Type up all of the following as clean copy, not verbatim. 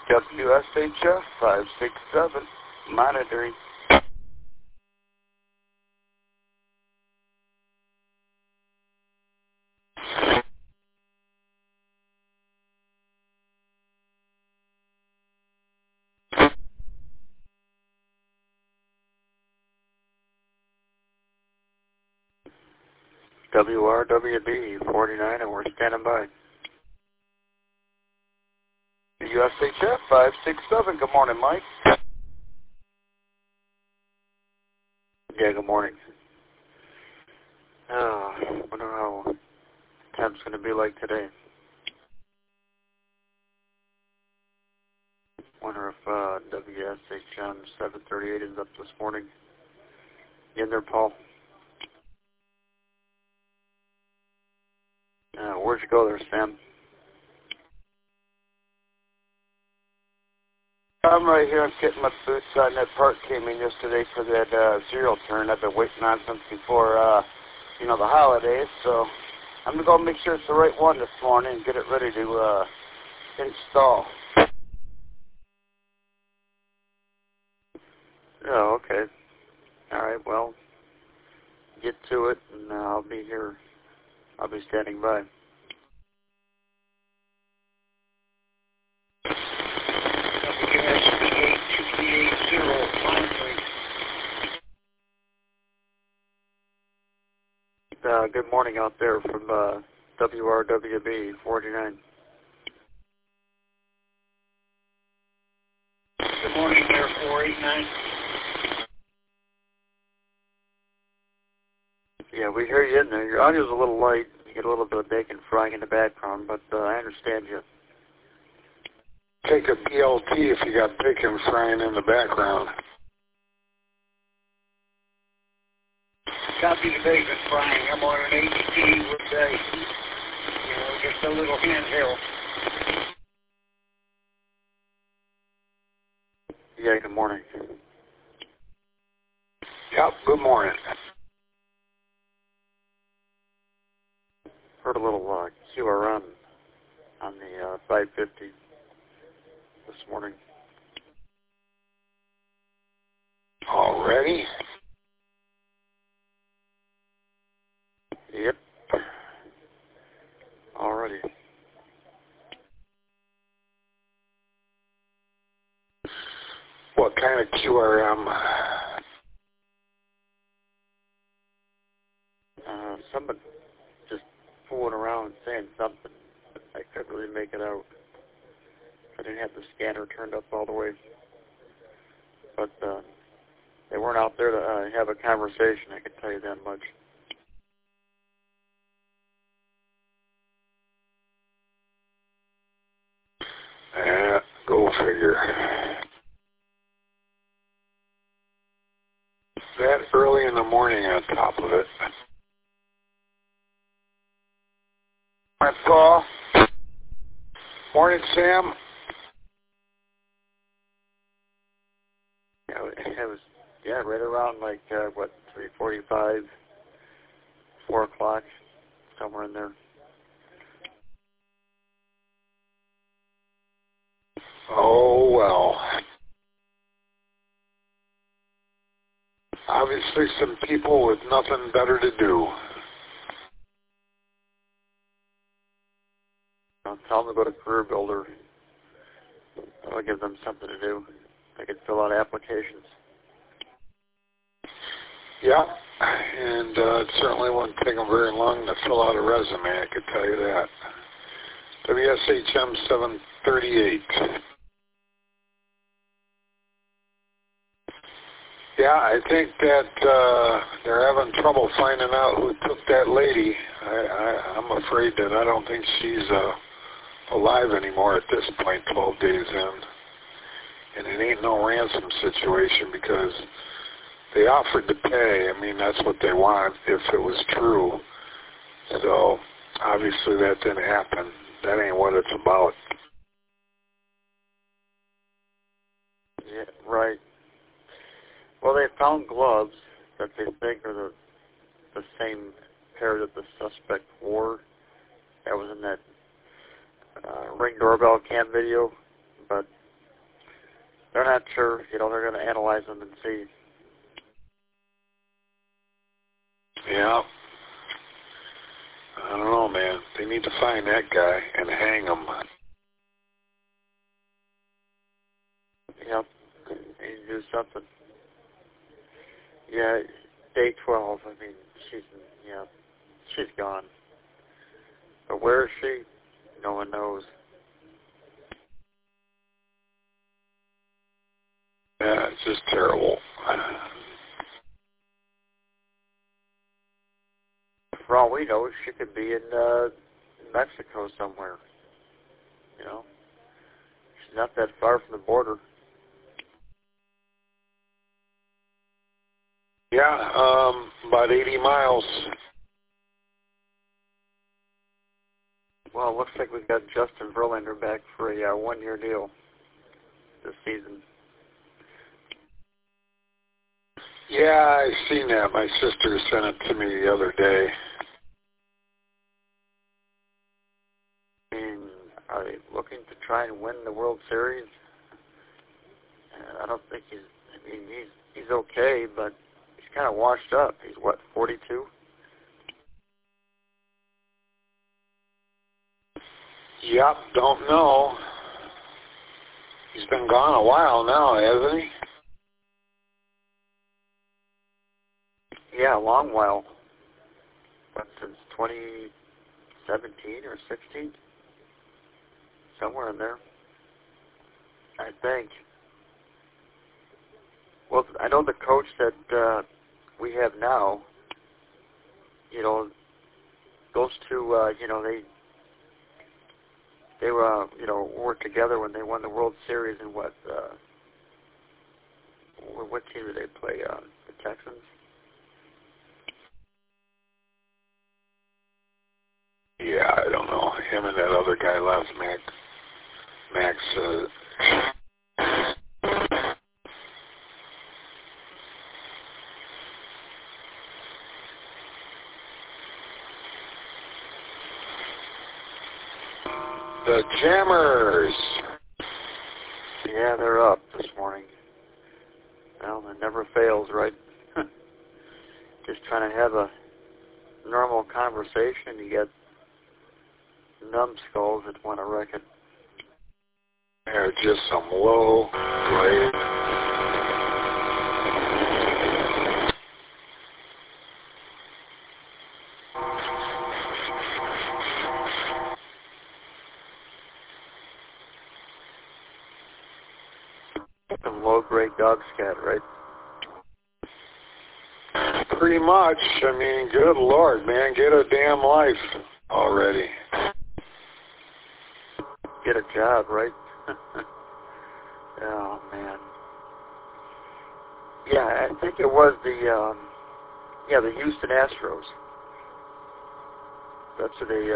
WSHF 567, monitoring. WRWD 49, and we're standing by. USHF 567, good morning, Mike. Yeah, good morning. Wonder how temp's going to be like today. Wonder if WSHM 738 is up this morning. You in there, Paul? Where'd you go there, Sam? I'm right here. I'm getting my boots on. That part came in yesterday for that zero turn. I've been waiting on since before, the holidays. So I'm going to go make sure it's the right one this morning and get it ready to install. Oh, okay. All right, well, get to it, and I'll be here. I'll be standing by. Good morning out there from WRWB 49. Good morning there, 489. Yeah, we hear you in there. Your audio's a little light. You get a little bit of bacon frying in the background, but I understand you. Take a BLT if you got bacon frying in the background. Copy the bacon frying. I'm on an ADT with just a little handheld. Yeah, good morning. Yep, good morning. Heard a little QRM on the 550 this morning. Already? Yep. Already. What kind of QRM? Somebody just fooling around saying something, but I couldn't really make it out. I didn't have the scanner turned up all the way. But they weren't out there to have a conversation, I can tell you that much. Go figure. That early in the morning on top of it. Morning, Paul. Morning, Sam. Yeah, it was, right around 3:45, 4 o'clock, somewhere in there. Oh, well. Obviously some people with nothing better to do. I'll tell them to go to Career Builder. I'll give them something to do. They can fill out applications. Yeah, and it certainly wouldn't take them very long to fill out a resume, I could tell you that. WSHM 738. Yeah, I think that they're having trouble finding out who took that lady. I'm afraid that I don't think she's alive anymore at this point, 12 days in. And it ain't no ransom situation because they offered to pay. I mean, that's what they want if it was true. So, obviously that didn't happen. That ain't what it's about. Yeah, right. Well, they found gloves that they think are the same pair that the suspect wore. That was in that Ring doorbell cam video, but they're not sure. They're going to analyze them and see. Yeah. I don't know, man. They need to find that guy and hang him. Yep. They need to do something. Yeah, day 12. I mean, she's gone. But where is she? No one knows. Yeah, it's just terrible. For all we know, she could be in Mexico somewhere. She's not that far from the border. Yeah, about 80 miles. Well, it looks like we've got Justin Verlander back for a one-year deal this season. Yeah, I've seen that. My sister sent it to me the other day. I mean, are they looking to try and win the World Series? I don't think he's okay, but he's kind of washed up. He's, 42? Yep, don't know. He's been gone a while now, hasn't he? Yeah, a long while. But since 2017 or 16? Somewhere in there, I think. Well, I know the coach that we have now, those two, they were, worked together when they won the World Series in what team did they play? The Texans? Yeah, I don't know. Him and that other guy left, Max. The Jammers. Yeah, they're up this morning. Well, it never fails, right? Just trying to have a normal conversation, you get numbskulls that want to wreck it. They're just some low grade. Some low-grade dog scat, right? Pretty much. I mean, good Lord, man, get a damn life already. Get a job, right? Oh, man. Yeah, I think it was the Houston Astros. That's who they,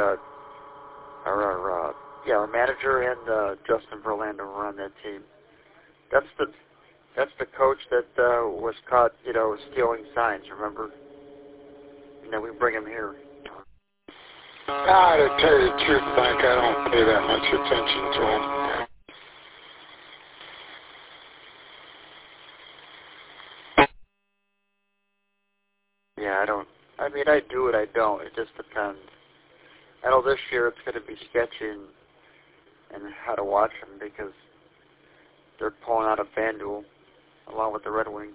our manager and Justin Verlander were on that team. That's the coach that was caught, stealing signs, remember? And then we bring him here. To tell you the truth, Mike, I don't pay that much attention to him. Yeah, I don't. I mean, I do it, I don't. It just depends. I know this year it's going to be sketchy and how to watch them because they're pulling out a FanDuel along with the Red Wings.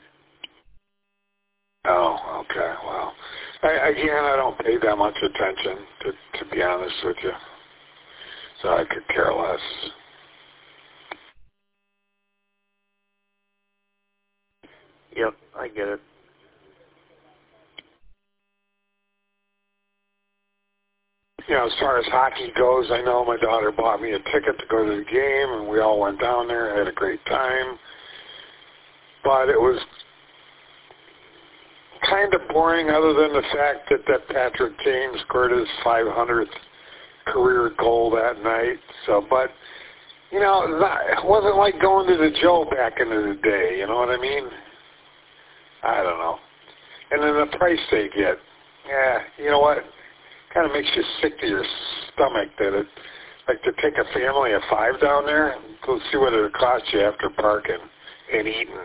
Oh, okay. Well, I don't pay that much attention, to be honest with you. So I could care less. Yep, I get it. As far as hockey goes, I know my daughter bought me a ticket to go to the game, and we all went down there, had a great time. But it was kind of boring other than the fact that Patrick Kane scored his 500th career goal that night. So, but, it wasn't like going to the Joe back in the day, you know what I mean? I don't know. And then the price they get, you know what? Kind of makes you sick to your stomach that it, like to take a family of 5 down there, go see what it costs you after parking. and eaten.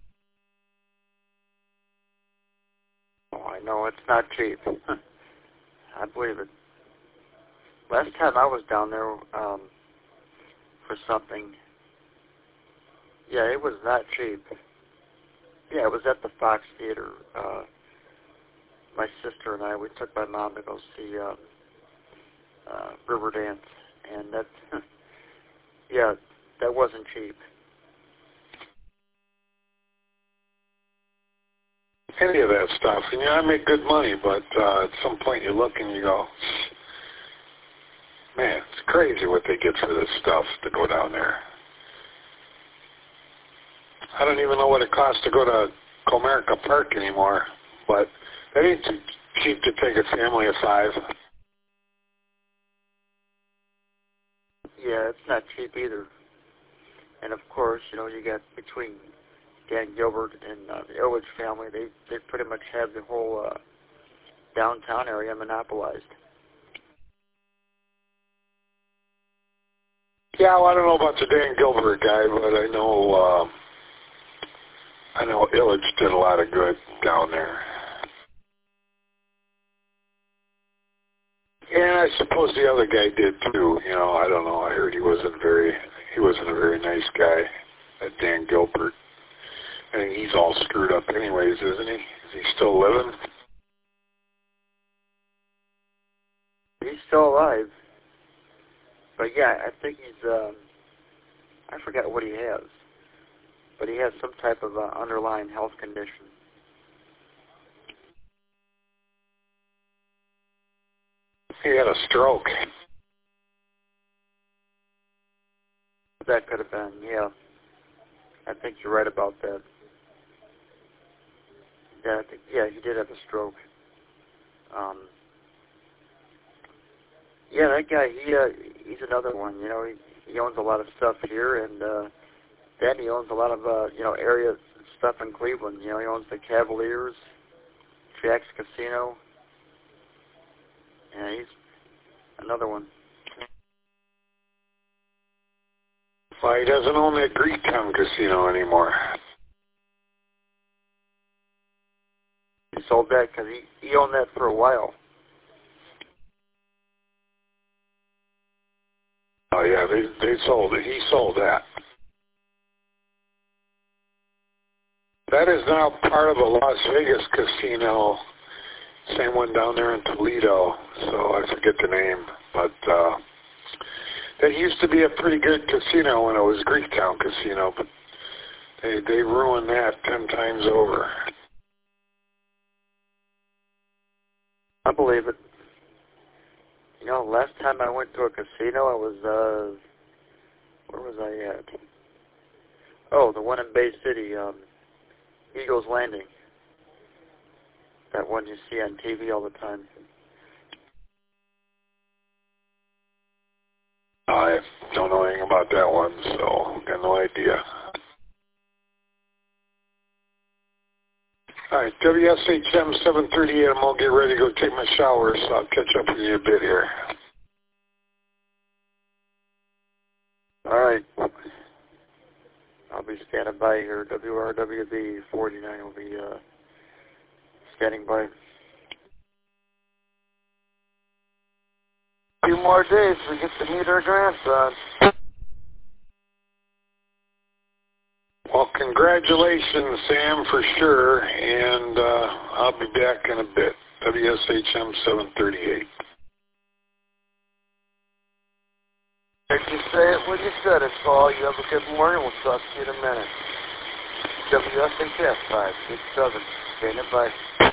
Oh, I know it's not cheap. I believe it. Last time I was down there for something, yeah, it was not cheap. Yeah, it was at the Fox Theater. My sister and I, we took my mom to go see Riverdance, and that, yeah, that wasn't cheap. Any of that stuff. And, I make good money, but at some point you look and you go, man, it's crazy what they get for this stuff to go down there. I don't even know what it costs to go to Comerica Park anymore, but that ain't too cheap to take a family of 5. Yeah, it's not cheap either. And of course, you got between Dan Gilbert and the Ilitch family, they pretty much have the whole downtown area monopolized. Yeah, well, I don't know about the Dan Gilbert guy, but I know Ilitch did a lot of good down there. And I suppose the other guy did too. I don't know. I heard he wasn't a very nice guy, that Dan Gilbert. I think he's all screwed up anyways, isn't he? Is he still living? He's still alive. But yeah, I think he's, I forgot what he has. But he has some type of underlying health condition. He had a stroke. That could have been, yeah. I think you're right about that. Yeah, he did have a stroke. Yeah, that guy, he's another one. He owns a lot of stuff here, and then he owns a lot of area stuff in Cleveland. He owns the Cavaliers, Jack's Casino. Yeah, he's another one. Well, he doesn't own that Greektown Casino anymore. He sold that because he owned that for a while. Oh yeah, they sold it. He sold that. That is now part of the Las Vegas casino. Same one down there in Toledo. So I forget the name, but that used to be a pretty good casino when it was Greektown Casino, but they ruined that 10 times over. I believe it. Last time I went to a casino, I was, where was I at? Oh, the one in Bay City, Eagles Landing. That one you see on TV all the time. I don't know anything about that one, so got no idea. All right, WSHM 738, I'm going to get ready to go take my shower, so I'll catch up with you a bit here. All right. I'll be standing by here. WRWB 49 will be standing by. A few more days we get to meet our grandson. Well, congratulations, Sam, for sure, and I'll be back in a bit. WSHM 738. If you say it when you said it, Paul, you have a good morning. We'll talk to you in a minute. WSHS 567. Standing by.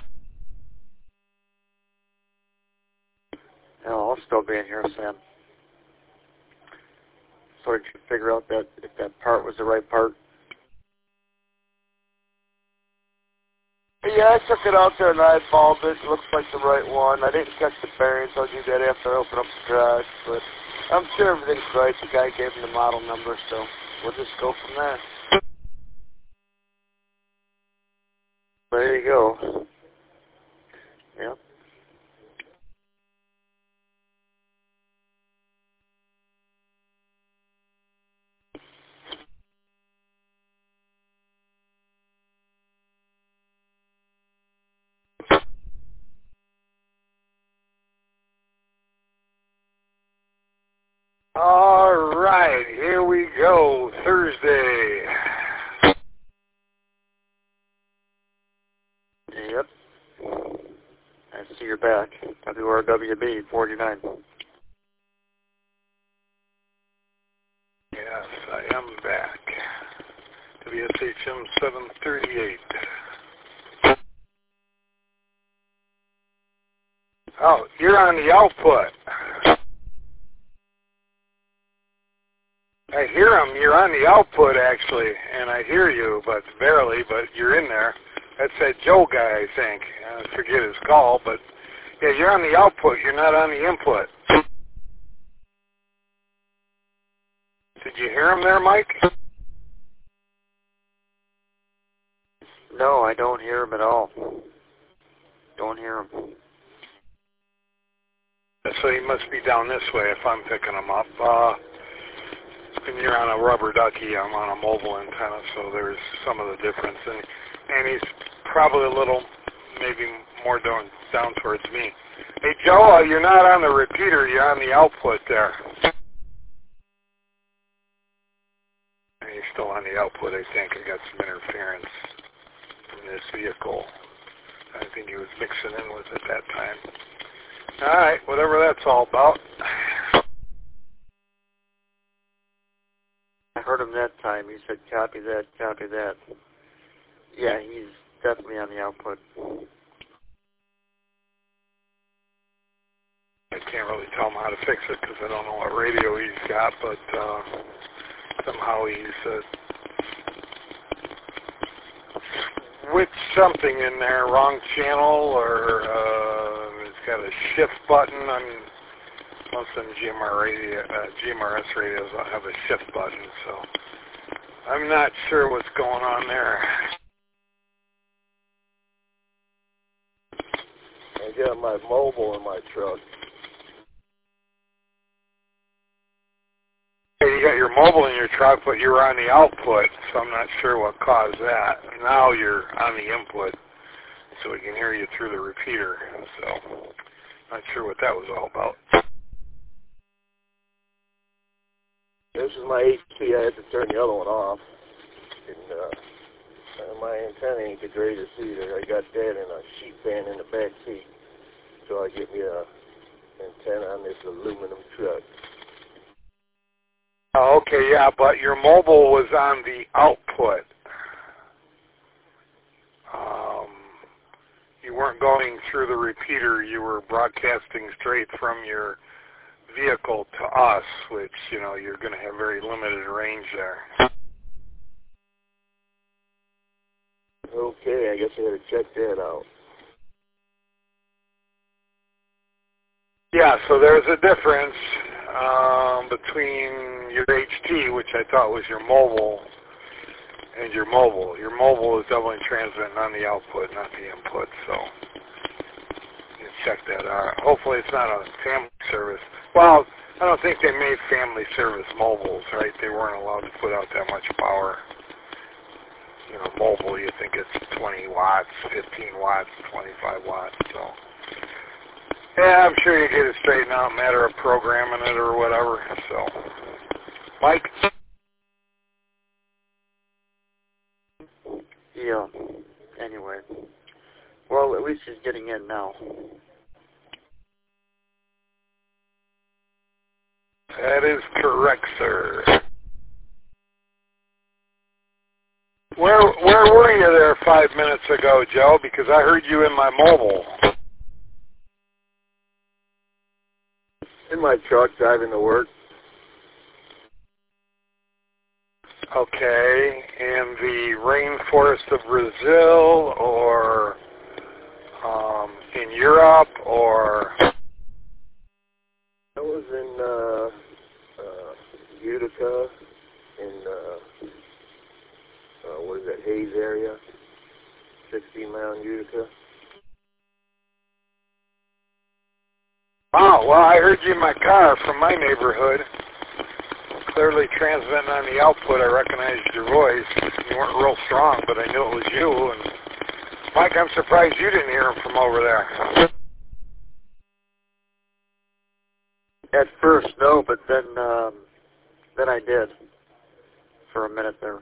No, I'll still be in here, Sam. So did you figure out that if that part was the right part? Yeah, I took it out there and I eyeballed it. It looks like the right one. I didn't catch the bearings. I'll do that after I open up the garage. But I'm sure everything's right. The guy gave me the model number, so we'll just go from there. There you go. Yep. right, here we go, Thursday. Yep. I see you're back. WRWB 49. Yes, I am back. WSHM 738. Oh, you're on the output. I hear him. You're on the output, actually, and I hear you, but barely, but you're in there. That's that Joe guy, I think. I forget his call, but yeah, you're on the output. You're not on the input. Did you hear him there, Mike? No, I don't hear him at all. Don't hear him. So he must be down this way if I'm picking him up. And you're on a rubber ducky. I'm on a mobile antenna, so there's some of the difference. And he's probably a little, maybe more down towards me. Hey, Joe, you're not on the repeater. You're on the output there. And he's still on the output, I think. I got some interference from this vehicle. I think he was mixing in with it that time. All right, whatever that's all about. I heard him that time. He said, copy that, copy that. Yeah, he's definitely on the output. I can't really tell him how to fix it because I don't know what radio he's got, but somehow he's switched something in there, wrong channel, or it's got a shift button. I mean, most of them GMRS radios have a shift button, so I'm not sure what's going on there. I got my mobile in my truck. Hey, you got your mobile in your truck, but you were on the output, so I'm not sure what caused that. Now you're on the input, so we can hear you through the repeater, so not sure what that was all about. This is my HT. I had to turn the other one off. And my antenna ain't the greatest either. I got that in a sheet fan in the back seat. So I get me a antenna on this aluminum truck. Oh, okay, yeah, but your mobile was on the output. You weren't going through the repeater. You were broadcasting straight from your vehicle to us, which, you know, you're going to have very limited range there. Okay, I guess I got to check that out. Yeah, so there's a difference between your HT, which I thought was your mobile, and your mobile. Your mobile is doubling transmitting on the output, not the input, so you check that out. Hopefully it's not a family service. Well, I don't think they made family service mobiles, right? They weren't allowed to put out that much power. You know, mobile, you think it's 20 watts, 15 watts, 25 watts, so. Yeah, I'm sure you get it straightened out, matter of programming it or whatever, so. Mike? Yeah. Anyway. Well, at least he's getting in now. That is correct, sir. Where were you there 5 minutes ago, Joe? Because I heard you in my mobile. In my truck, driving to work. Okay, in the rainforest of Brazil, or in Europe, or? I was in Utica, in what is that, Hayes area, 16-mile Utica. Oh, well, I heard you in my car from my neighborhood. Clearly transmitting on the output, I recognized your voice. You weren't real strong, but I knew it was you. And Mike, I'm surprised you didn't hear him from over there. At first, no, but then Then I did for a minute there.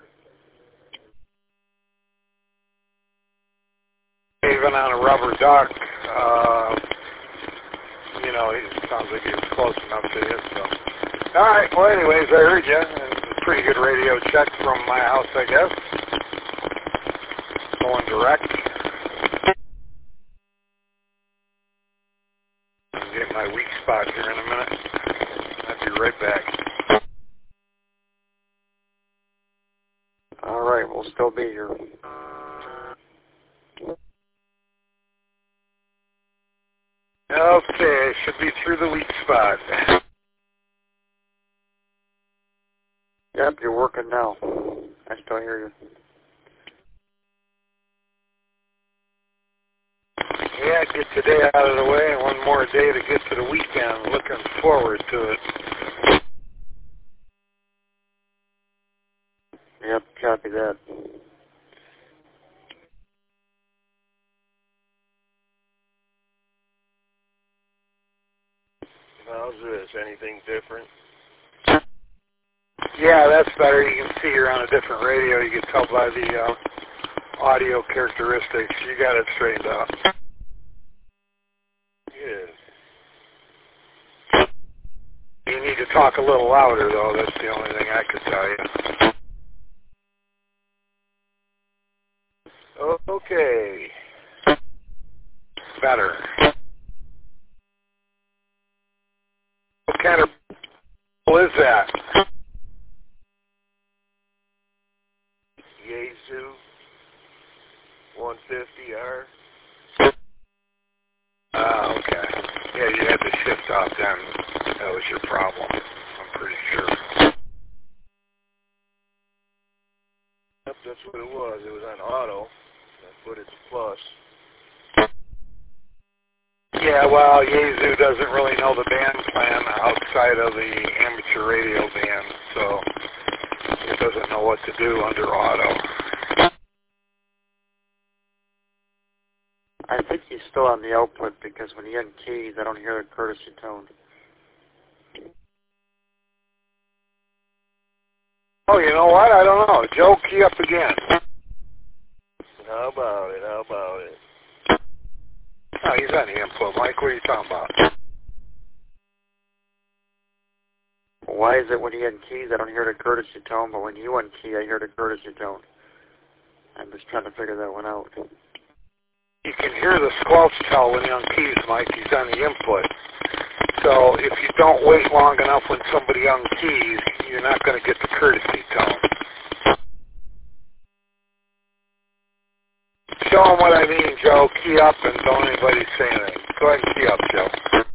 Even on a rubber duck, you know, he sounds like he was close enough to you. So, all right. Well, anyways, I heard you. It's a pretty good radio check from my house, I guess. Going direct. I'll get my weak spot here in a minute. I'll be right back. All right, we'll still be here. Okay, should be through the weak spot. Yep, you're working now. I still hear you. Yeah, get today out of the way and one more day to get to the weekend. Looking forward to it. Yep, copy that. How's this? Anything different? Yeah, that's better. You can see you're on a different radio. You can tell by the audio characteristics. You got it straightened out. Yes. You need to talk a little louder, though. That's the only thing I could tell you. Okay. Better. What kind of is that? Yaesu 150R. Okay. Yeah, you had to shift off then. That was your problem. I'm pretty sure. Yep, that's what it was. It was on auto. I put it to plus. Yeah, well, Yaesu doesn't really know the band plan outside of the amateur radio band, so it doesn't know what to do under auto. I think he's still on the output because when he unkeys, I don't hear the courtesy tone. Oh, you know what? I don't know. Joe, key up again. How about it? How about it? Oh, he's on the input, Mike. What are you talking about? Why is it when he unkeys, I don't hear the courtesy tone, but when you unkey, I hear the courtesy tone? I'm just trying to figure that one out. You can hear the squelch tell when he unkeys, Mike. He's on the input. So if you don't wait long enough when somebody unkeys, you're not going to get the courtesy tone. Show him what I mean, Joe. Key up and don't anybody say anything. Go ahead and key up, Joe.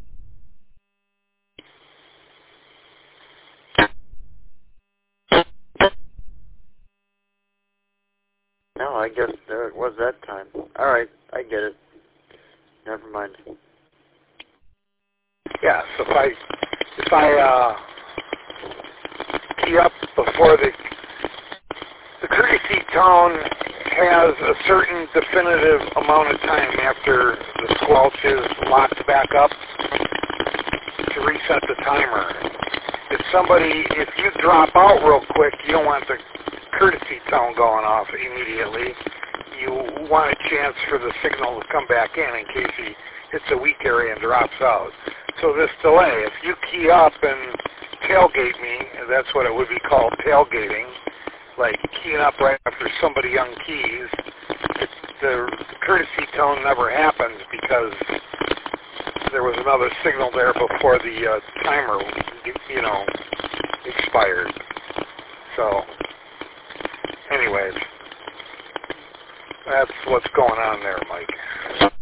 No, I guess there it was that time. All right, I get it. Never mind. Yeah, so if I key up before the courtesy tone has a certain definitive amount of time after the squelch is locked back up to reset the timer. If you drop out real quick, you don't want the courtesy tone going off immediately. You want a chance for the signal to come back in case he hits a weak area and drops out. So this delay, if you key up and tailgate me, that's what it would be called, tailgating, like keying up right after somebody unkeys, the courtesy tone never happens because there was another signal there before the timer, expired. So, anyways, that's what's going on there, Mike.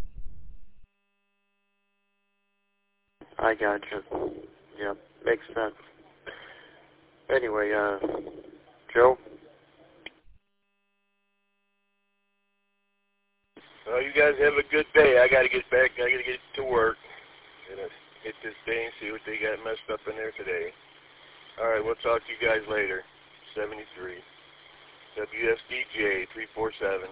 I got you. Yep, makes sense. Anyway, Joe? Well, you guys have a good day. I got to get back. I got to get to work. Gonna hit this day and see what they got messed up in there today. All right, we'll talk to you guys later. 73. WSDJ 347.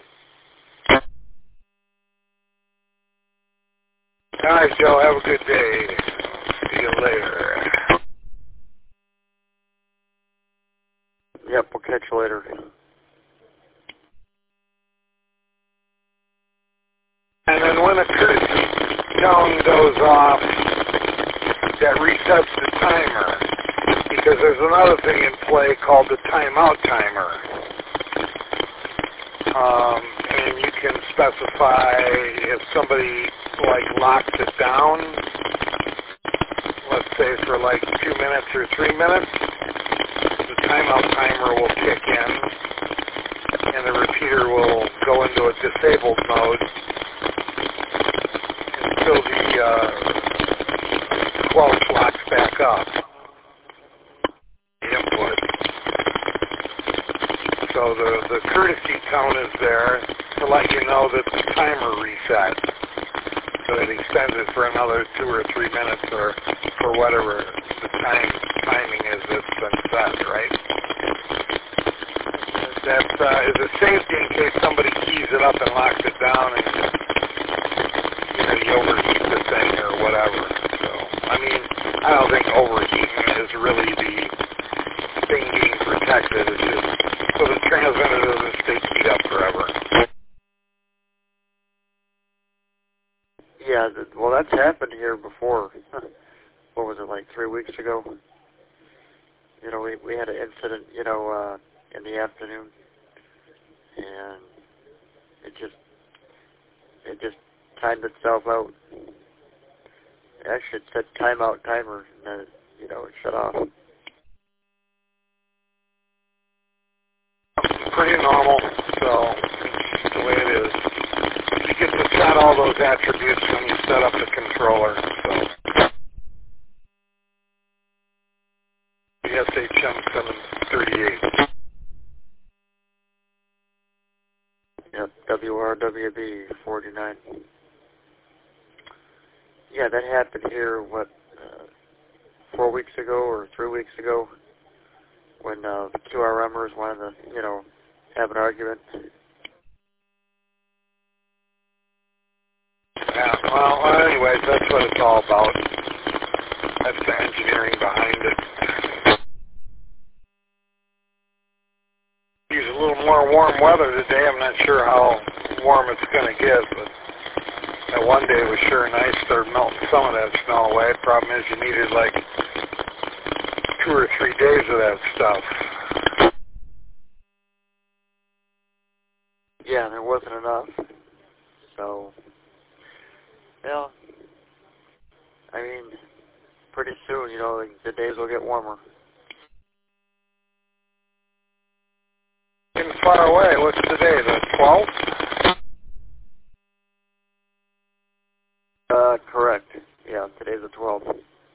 All right, Joe. Have a good day. See you later. you later. And then when a courtesy tone goes off, that resets the timer. Because there's another thing in play called the timeout timer. And you can specify if somebody locks it down, let's say for 2 minutes or 3 minutes, the timeout timer will kick in and the repeater will go into a disabled mode until the squelch locks back up. The input. So the courtesy tone is there to let you know that the timer reset. So it extends it for another 2 or 3 minutes or for whatever the timing is that's been set, right? That is a safety in case somebody keys it up and locks it down and you overheat the thing or whatever. So, I don't think overheating is really the thing being protected. It's just so the transmitter doesn't stay keyed up forever. Yeah, well, that's happened here before. What was it, 3 weeks ago? We had an incident, in the afternoon, and it just timed itself out. Actually, it said timeout timer, and then it shut off. Pretty normal, so it's the way it is. You get to set all those attributes when you set up the controller. So SHM 738. Yep, WRWB 49. Yeah, that happened here, 4 weeks ago or 3 weeks ago, when the QRMers wanted to, have an argument. Yeah, well, anyways, that's what it's all about. That's the engineering behind it. Use a little more warm weather today. I'm not sure how warm it's going to get, but that one day was sure nice. They're melting some of that snow away. Problem is you needed 2 or 3 days of that stuff. Yeah, there wasn't enough. So, yeah, pretty soon, the days will get warmer. Getting far away. What's today, the 12th? Correct. Yeah, today's the 12th.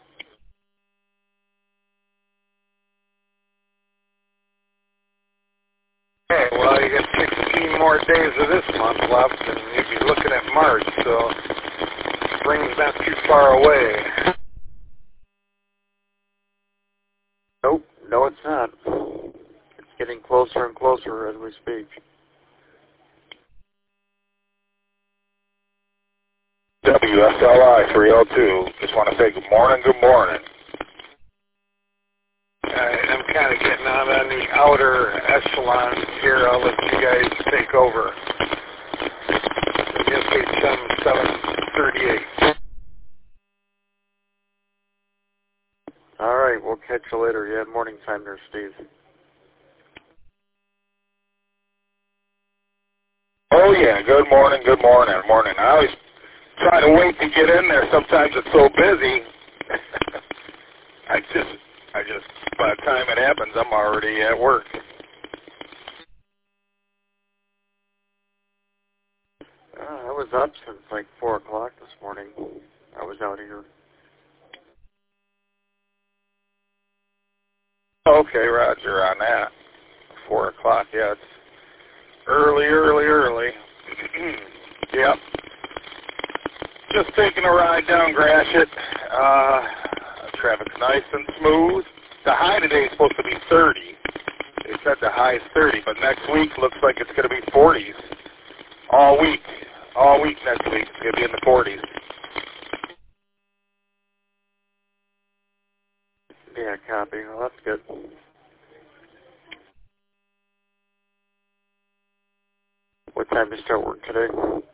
Okay, well, you got 16 more days of this month left, and you'd be looking at March, so spring's not too far away. Nope, no it's not. It's getting closer and closer as we speak. WSLI 302. Just want to say good morning, good morning. I'm kind of getting out on the outer echelon here. I'll let you guys take over. SHM 738. All right, we'll catch you later. Yeah, morning time there, Steve. Oh, yeah, good morning, good morning, morning. I always try to wait to get in there. Sometimes it's so busy. I just, by the time it happens, I'm already at work. I was up since 4 o'clock this morning. I was out here. Okay, Roger, on that. 4 o'clock, yeah, it's early. Yep. Just taking a ride down Gratiot. Traffic's nice and smooth. The high today is supposed to be 30. They said the high is 30, but next week looks like it's going to be 40s. All week. All week next week it's going to be in the 40s. Yeah, copy. Well, that's good. time you start work today?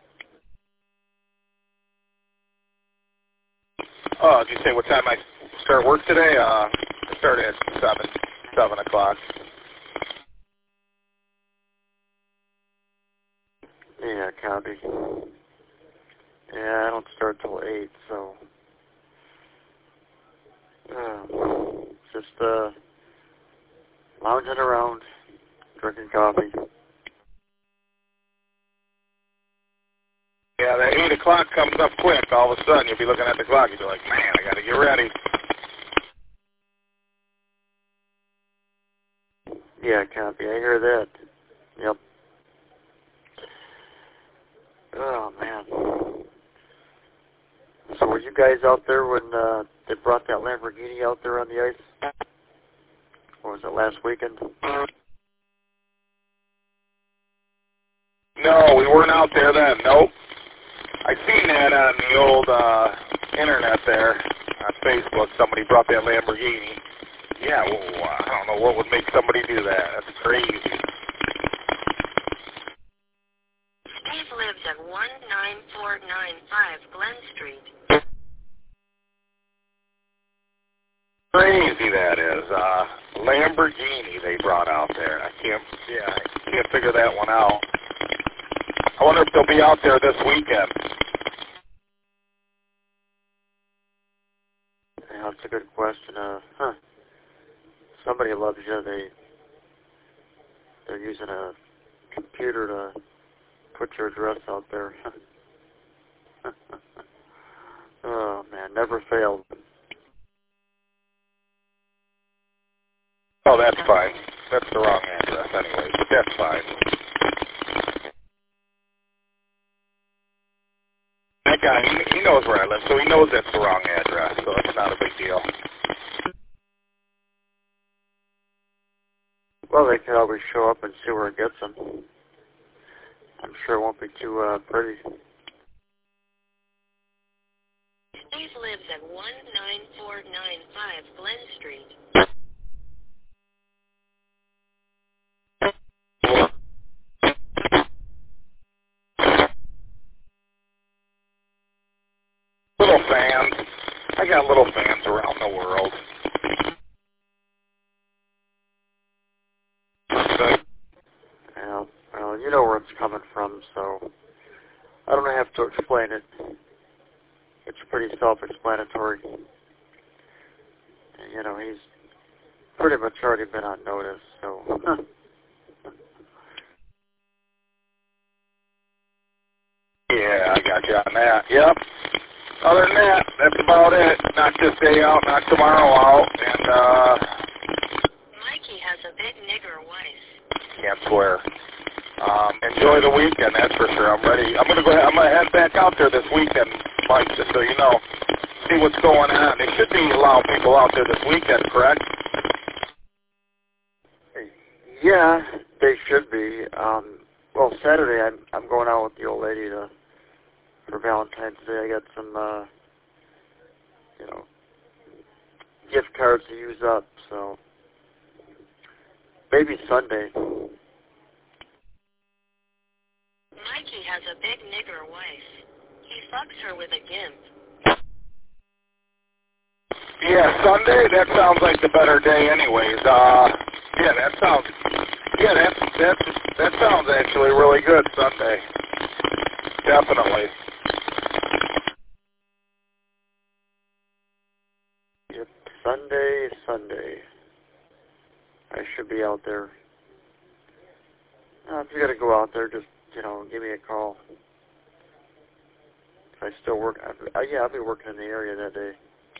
Oh, did you say what time I start work today? I start at 7 o'clock. Yeah, copy. Yeah, I don't start till 8, so... just, lounging around, drinking coffee. Yeah, that 8 o'clock comes up quick. All of a sudden, you'll be looking at the clock. You'll be like, man, I got to get ready. Yeah, copy. I hear that. Yep. Oh, man. So were you guys out there when they brought that Lamborghini out there on the ice? Or was it last weekend? No, we weren't out there then. Nope. I seen that on the old internet there on Facebook. Somebody brought that Lamborghini. Yeah, well, I don't know what would make somebody do that. That's crazy. Steve lives at 19495 Glen Street. Crazy that is. Lamborghini they brought out there. I can't figure that one out. I wonder if they'll be out there this weekend. Yeah, that's a good question. Somebody loves you. They're using a computer to put your address out there. Oh, man, never failed. Oh, that's fine. That's the wrong address anyway, but that's fine. That guy, he knows where I live, so he knows that's the wrong address, so it's not a big deal. Well, they could always show up and see where it gets them. I'm sure it won't be too pretty. Steve lives at 19495 Glen Street. Little fans. I got little fans around the world. Yeah, well, you know where it's coming from, so I don't have to explain it. It's pretty self-explanatory. You know, he's pretty much already been on notice, so... Yeah, I got you on that. Yep. Other than that, that's about it. Knock this day out, knock tomorrow out, and Mikey has a big nigger wife. can't swear. Enjoy the weekend, that's for sure. I'm ready. I'm gonna head back out there this weekend, Mike, just so you know. See what's going on. They should be allowing people out there this weekend, correct? Yeah, they should be. Well, Saturday I'm going out with the old lady for Valentine's Day. I got some, gift cards to use up. So maybe Sunday. Mikey has a big nigger wife. He fucks her with a gimp. Yeah, Sunday. That sounds like the better day, anyways. That sounds actually really good. Sunday, definitely. Yep, Sunday. I should be out there. If you got to go out there, just give me a call. If I still work, I'll be working in the area that day.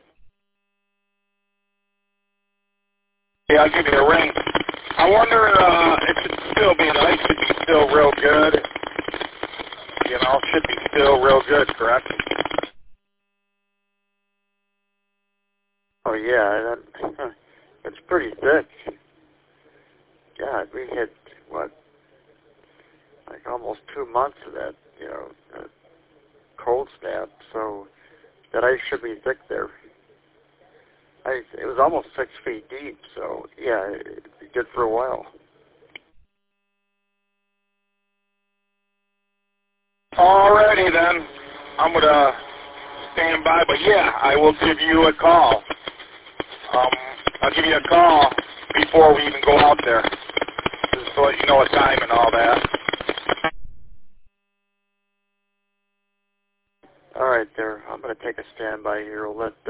Yeah, I'll give you a ring. I wonder it should still be nice. Should be still real good. Should be still real good, correct? Oh yeah, it's pretty thick. God, we hit like almost 2 months of that, cold snap. So that ice should be thick there. It was almost 6 feet deep. So yeah, it'd be good for a while. Alrighty then. I'm going to stand by, but yeah, I will give you a call. I'll give you a call before we even go out there, just to let you know a time and all that. All right, there. I'm going to take a standby here. We'll let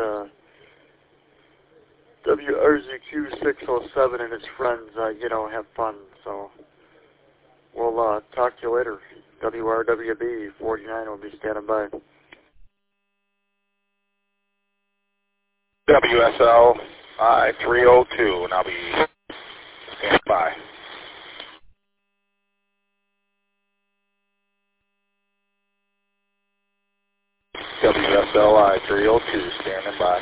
WRZQ 607 and his friends, have fun. So we'll talk to you later. WRWB 49 will be standing by. WSLI 302, and I'll be standing by. WSLI 302, standing by.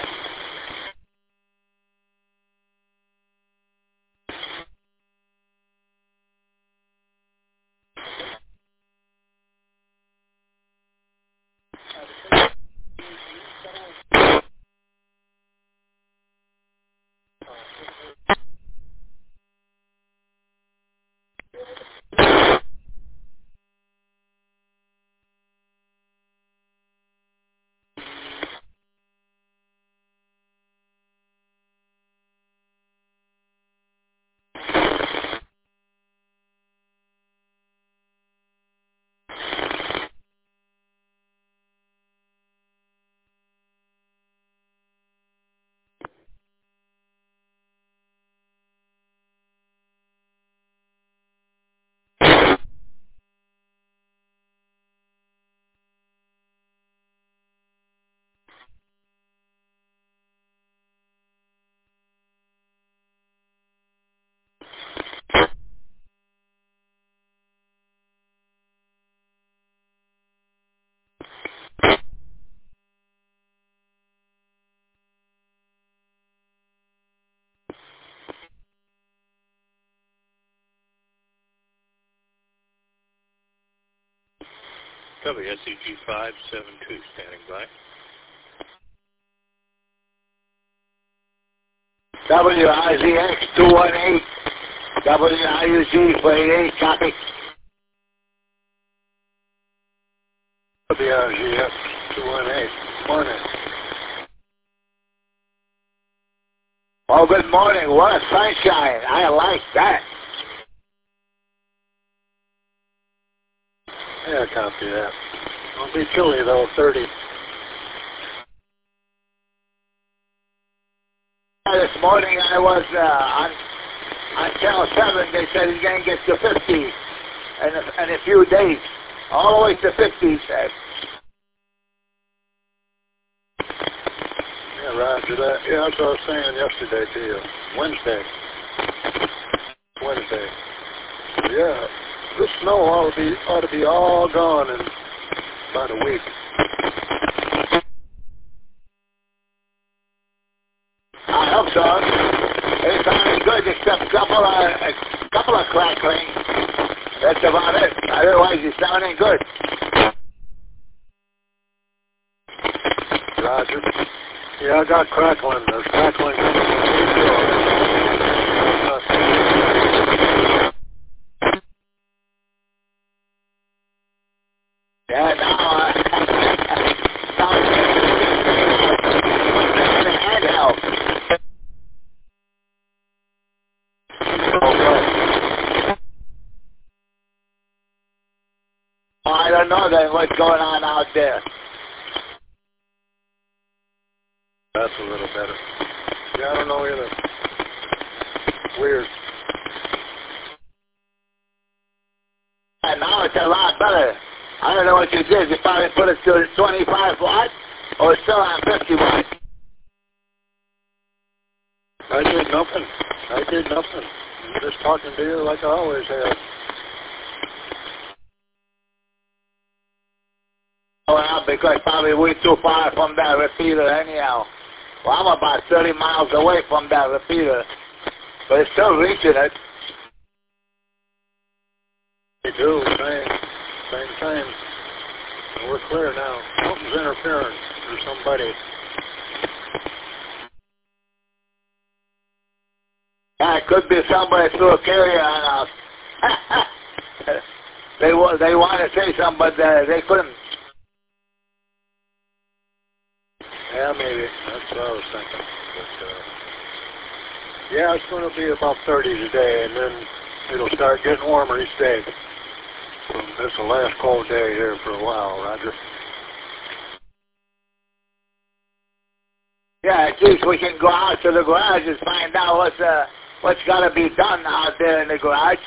WSEG 572, standing by. WIZX 218, WIUG 48, copy. WRZF 218, morning. Oh, good morning. What a sunshine. I like that. Yeah, copy that. It'll be chilly though, 30. This morning I was on Channel 7. They said it's going to get to 50 in a few days. All the way to 50, said. Yeah, roger that. Yeah, that's what I was saying yesterday to you. Wednesday. Yeah, the snow ought to be all gone in about a week. I hope so. It sounded good except a couple of crackling. That's about it. Otherwise, it's sounding good. Roger. Yeah, I got crackling. There's crackling. Yeah, now, handheld. Oh, I don't know then what's going on out there. That's a little better. Yeah, I don't know either. Weird. And now it's a lot better. I don't know what you did. You probably put it to 25 watts or it's still on 50 watts. I did nothing. I'm just talking to you like I always have. Well, because probably we're too far from that repeater anyhow. Well, I'm about 30 miles away from that repeater, but it's still reaching it. They do, same thing. We're clear now. Something's interfering or somebody. Yeah, it could be somebody threw a carrier on us. They want to say something, but they couldn't. Yeah, maybe. That's what I was thinking. But, yeah, it's going to be about 30 today, and then it'll start getting warmer each day. So this is the last cold day here for a while, Roger. Yeah, at least we can go out to the garage and find out what's got to be done out there in the garage.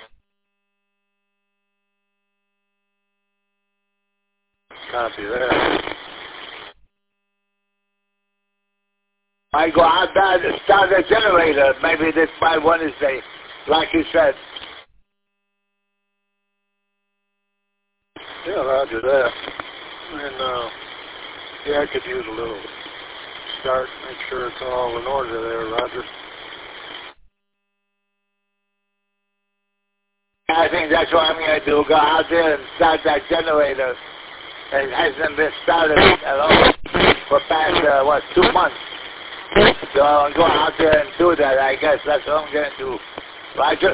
Copy that. I go out there to start the generator. Maybe this by Wednesday, like you said. Yeah, Roger that. And, yeah, I could use a little start, make sure it's all in order there, Roger. I think that's what I'm going to do. Go out there and start that generator. It hasn't been started at all for past, 2 months. So I'll go out there and do that, I guess. That's what I'm going to do. Roger?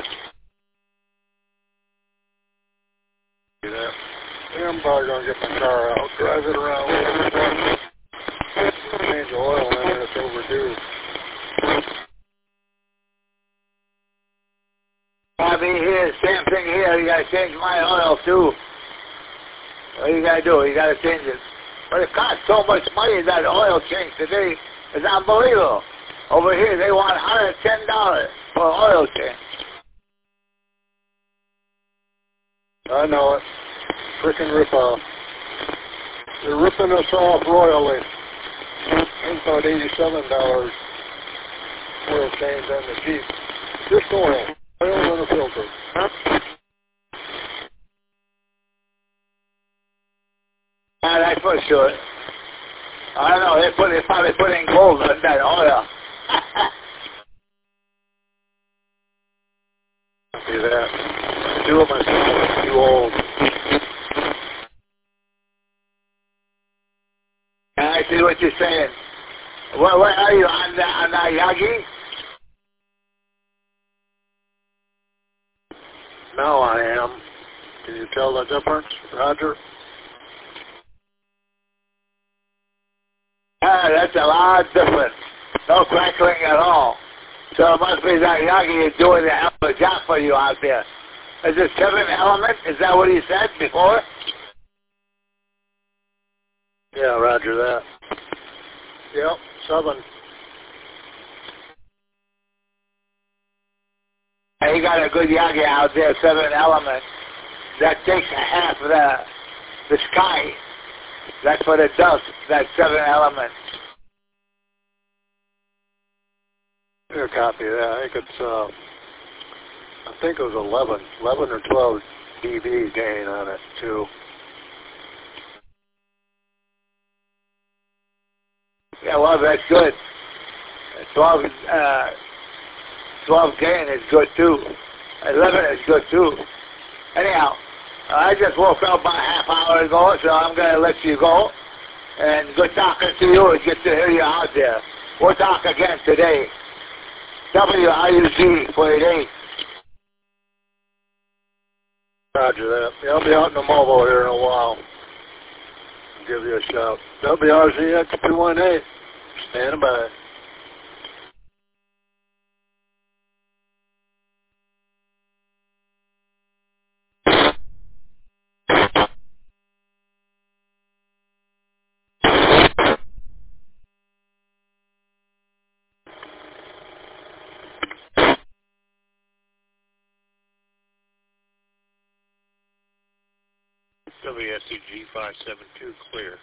Do that. Yeah, I'm probably going to get my car out, drive it around. Change the oil in it, it's overdue. I mean, here, same thing here. You got to change my oil, too. What you got to do? You got to change it. But it costs so much money, that oil change today. It's unbelievable. Over here, they want $110 for oil change. I know it. Frickin' rip-off. They're ripping us off royally. It's about $87 oil change on the Jeep. Just oil. Oil and a filter. Yeah, that's for sure. I don't know. They're probably putting gold in that oil. See that? Two of my are too old. I see what you're saying. What are you on the Yagi? Now I am. Can you tell the difference, Roger? Yeah, that's a lot different. No crackling at all. So it must be that Yagi is doing the hell of a job for you out there. Is it 7 element? Is that what he said before? Yeah, Roger that. Yep, 7. He got a good Yagi out there, 7 element. That takes half of the sky. That's what it does, that 7 element. Here, copy that. I think it was 11 or 12 dB gain on it, too. Yeah, well, that's good. 12 gain is good, too. 11 is good, too. Anyhow, I just woke up about a half hour ago, so I'm going to let you go. And good talking to you. It's good to hear you out there. We'll talk again today. WIUG 48. Roger that. Yeah, I'll be out in the mobile here in a while. I'll give you a shout. WRZX 218. Standing by. WSCG 572 clear.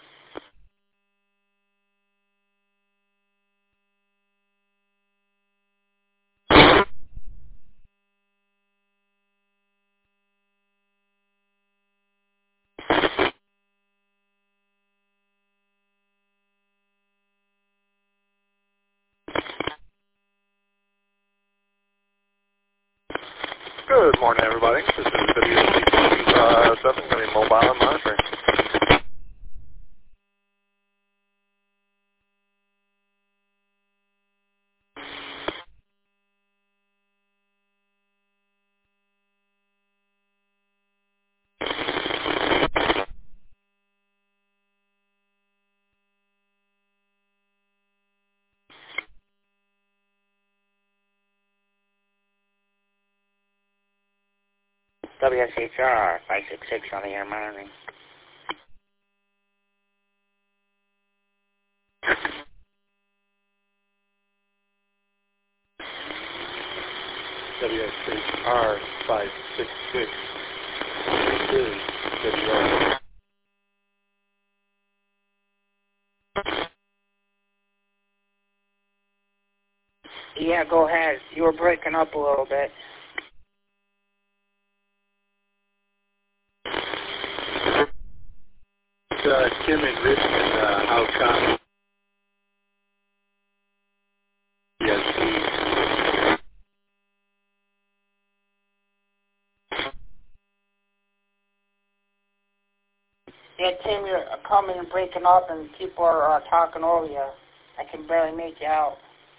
Good morning, everybody. This is WSCG 7, going to be mobile and monitoring. WSHR 566 on the air monitoring. WSHR 566. This is WR. Yeah, go ahead. You were breaking up a little bit. Tim in Richmond, how come? Yes, Yeah, Tim, you're coming and breaking up, and people are talking over you. I can barely make you out.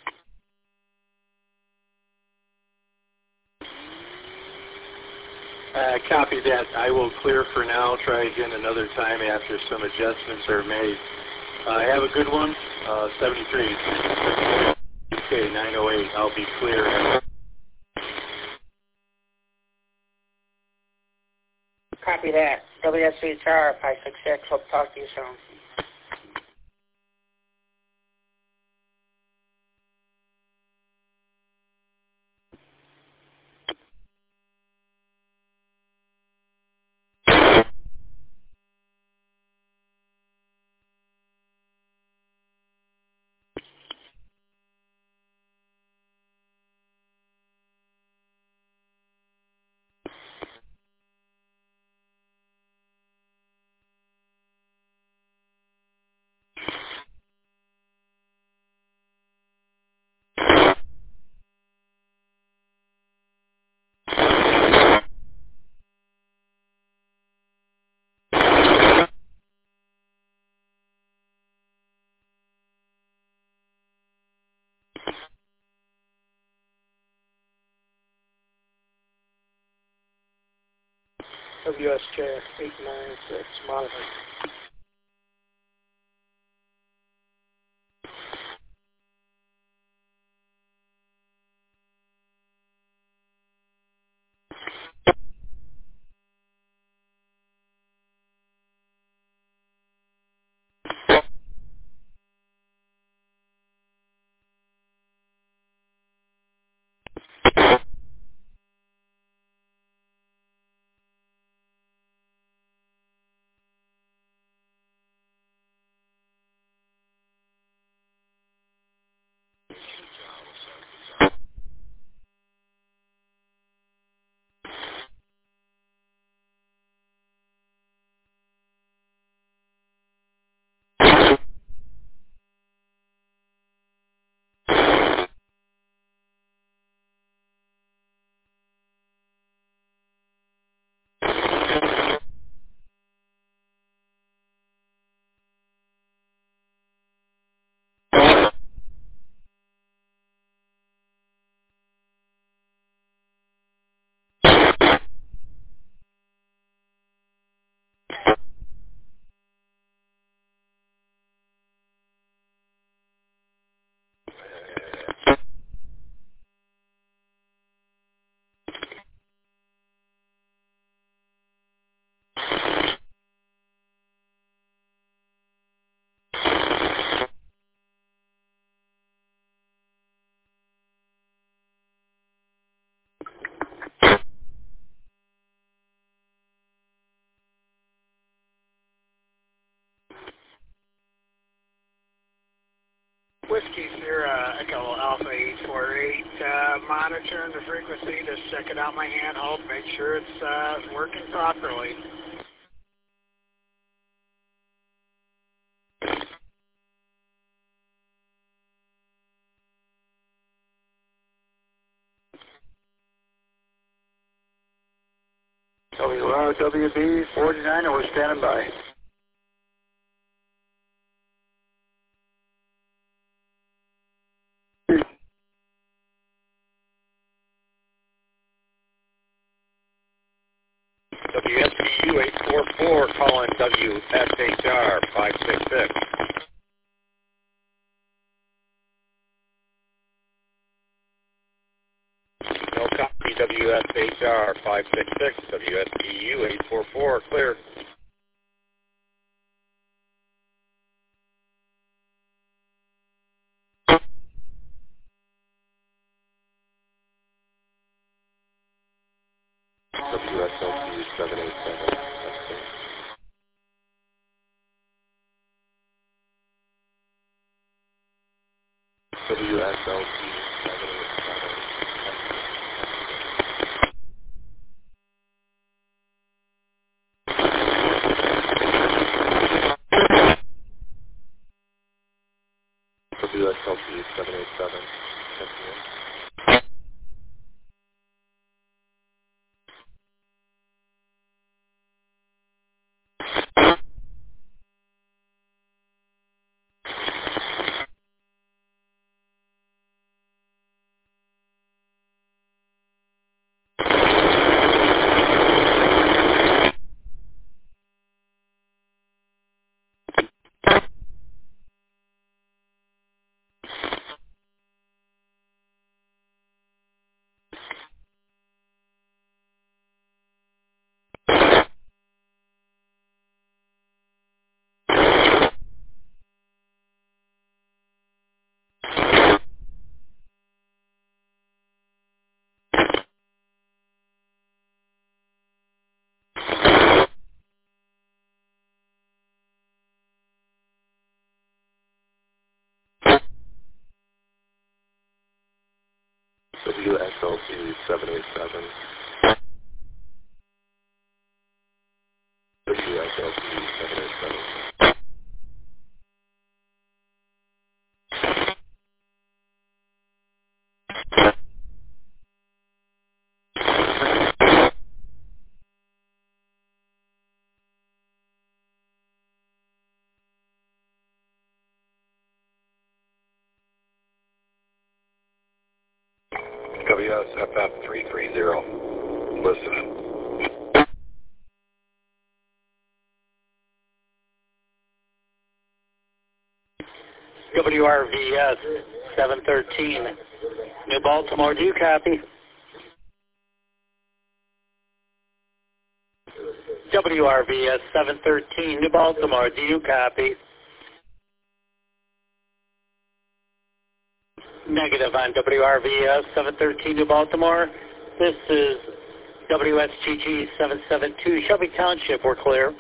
Copy that. I will clear for now. Try again another time after some adjustments are made. Have a good one. 73. Okay, 908. I'll be clear. Copy that. WSHR 566. Hope to talk to you soon. WSJ 896 monitor. Whiskey Sierra Echo Alpha 848, monitoring the frequency, just checking out my handheld, make sure it's working properly. WRWB 49, and we're standing by. WSBU 844 calling WSHR 566. No copy, WSHR 566, WSEU 844, clear. WSLP 787, WSLP 787. WSLP 787. WSLP 787. WSLP 787. WSFF 330. Listening. WRVS 713, New Baltimore, do you copy? WRVS 713, New Baltimore, do you copy? Negative on WRVS 713, New Baltimore. This is WSGG 772, Shelby Township, we're clear.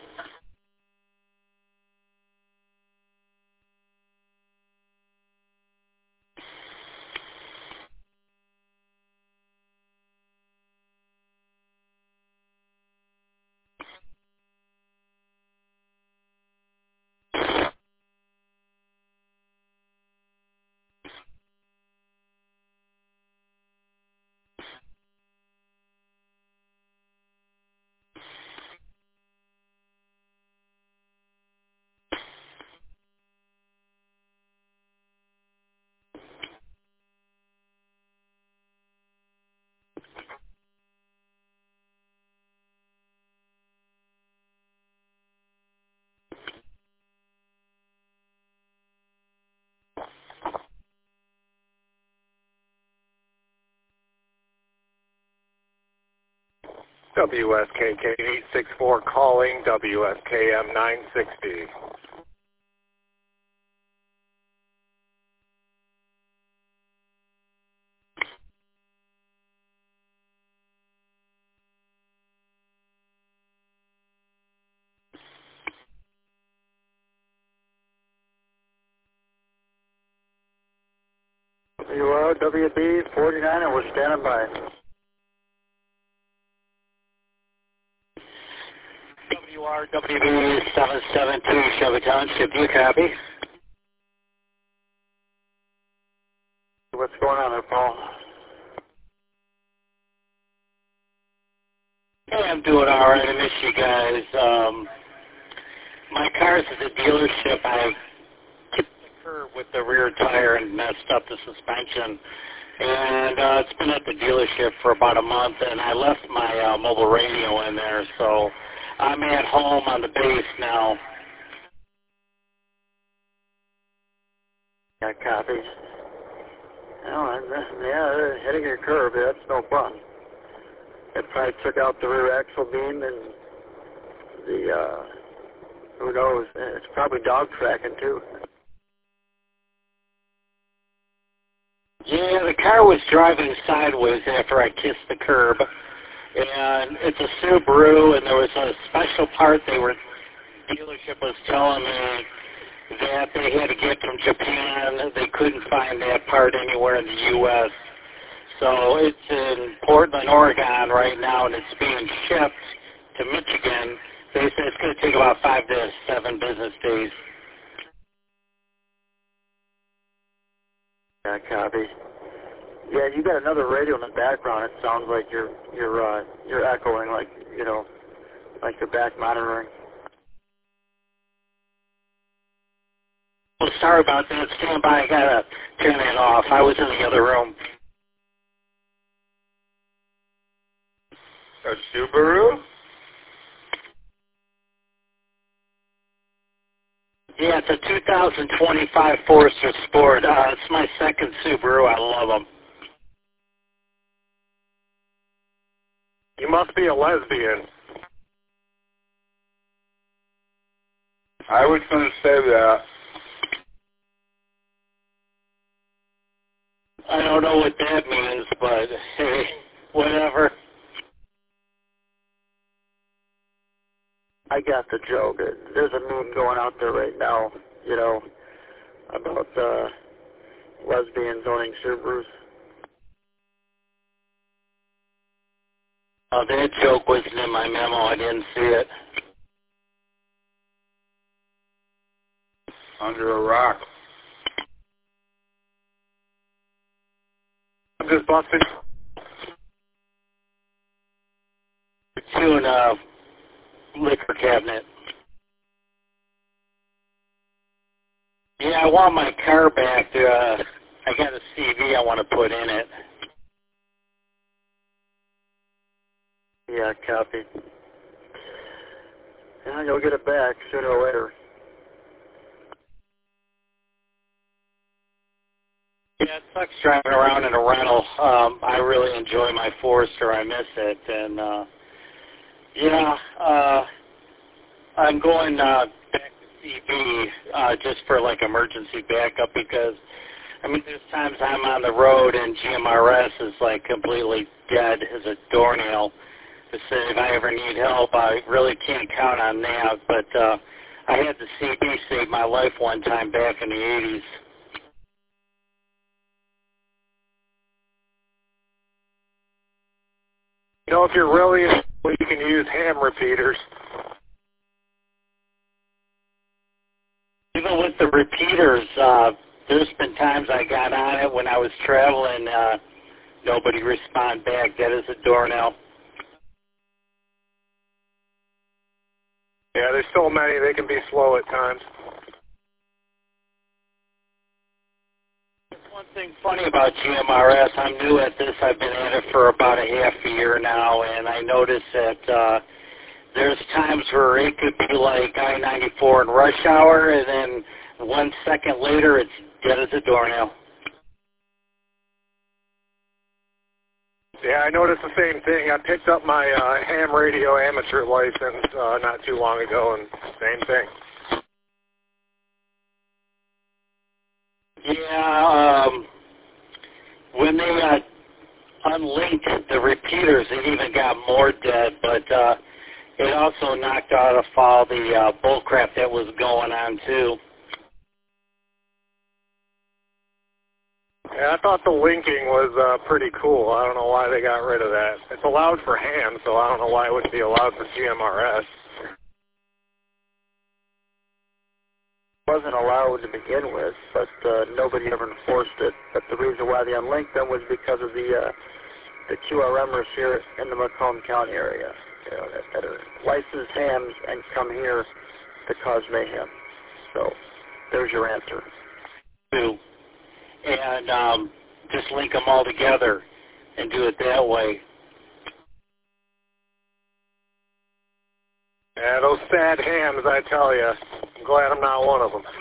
WSKK 864 calling WSKM 960. WB 49, and we're standing by. WRWB 772, Shelby Township, do you copy? What's going on there, Paul? Hey, I'm doing all right. I miss you guys. My car's at the dealership. I've tipped the curb with the rear tire and messed up the suspension. And it's been at the dealership for about a month, and I left my mobile radio in there, so I'm at home on the base now. Got copies. Well, yeah, hitting your curb, that's no fun. It probably took out the rear axle beam and the, who knows, it's probably dog tracking too. Yeah, the car was driving sideways after I kissed the curb. And it's a Subaru, and there was a special part the dealership was telling me that they had to get from Japan. They couldn't find that part anywhere in the U.S. So it's in Portland, Oregon right now, and it's being shipped to Michigan. They said it's going to take about 5 to 7 business days. Yeah, copy. Yeah, you got another radio in the background. It sounds like you're echoing, like, you know, like you're back monitoring. Well, sorry about that. Stand by. I gotta turn that off. I was in the other room. A Subaru? Yeah, it's a 2025 Forester Sport. It's my second Subaru. I love them. You must be a lesbian. I was going to say that. I don't know what that means, but hey, whatever. I got the joke. There's a meme going out there right now, you know, about lesbians owning Subarus. That joke wasn't in my memo. I didn't see it. Under a rock. I'm just busting. Two in a liquor cabinet. Yeah, I want my car back. I got a CV I want to put in it. Yeah, copy. Yeah, you'll get it back sooner or later. Yeah, it sucks driving around in a rental. I really enjoy my Forester. I miss it. And, I'm going back to CB just for, like, emergency backup because, I mean, there's times I'm on the road and GMRS is, like, completely dead as a doornail. To say if I ever need help, I really can't count on that. But I had the CB save my life one time back in the 80s. You know, if you're really, you can use ham repeaters. Even with the repeaters, there's been times I got on it when I was traveling, nobody responded back. That is a doornail. Yeah, there's so many, they can be slow at times. One thing funny about GMRS, I'm new at this. I've been at it for about a half a year now, and I noticed that there's times where it could be like I-94 in rush hour, and then 1 second later, it's dead as a doornail. Yeah, I noticed the same thing. I picked up my ham radio amateur license not too long ago, and same thing. Yeah, when they unlinked the repeaters, it even got more dead, but it also knocked out of all the bullcrap that was going on, too. Yeah, I thought the linking was pretty cool. I don't know why they got rid of that. It's allowed for ham, so I don't know why it wouldn't be allowed for GMRS. It wasn't allowed to begin with, but nobody ever enforced it. But the reason why they unlinked them was because of the QRMers here in the Macomb County area, you know, that are licensed hams and come here to cause mayhem. So there's your answer. And just link them all together and do it that way. Yeah, those sad hams, I tell you. I'm glad I'm not one of them.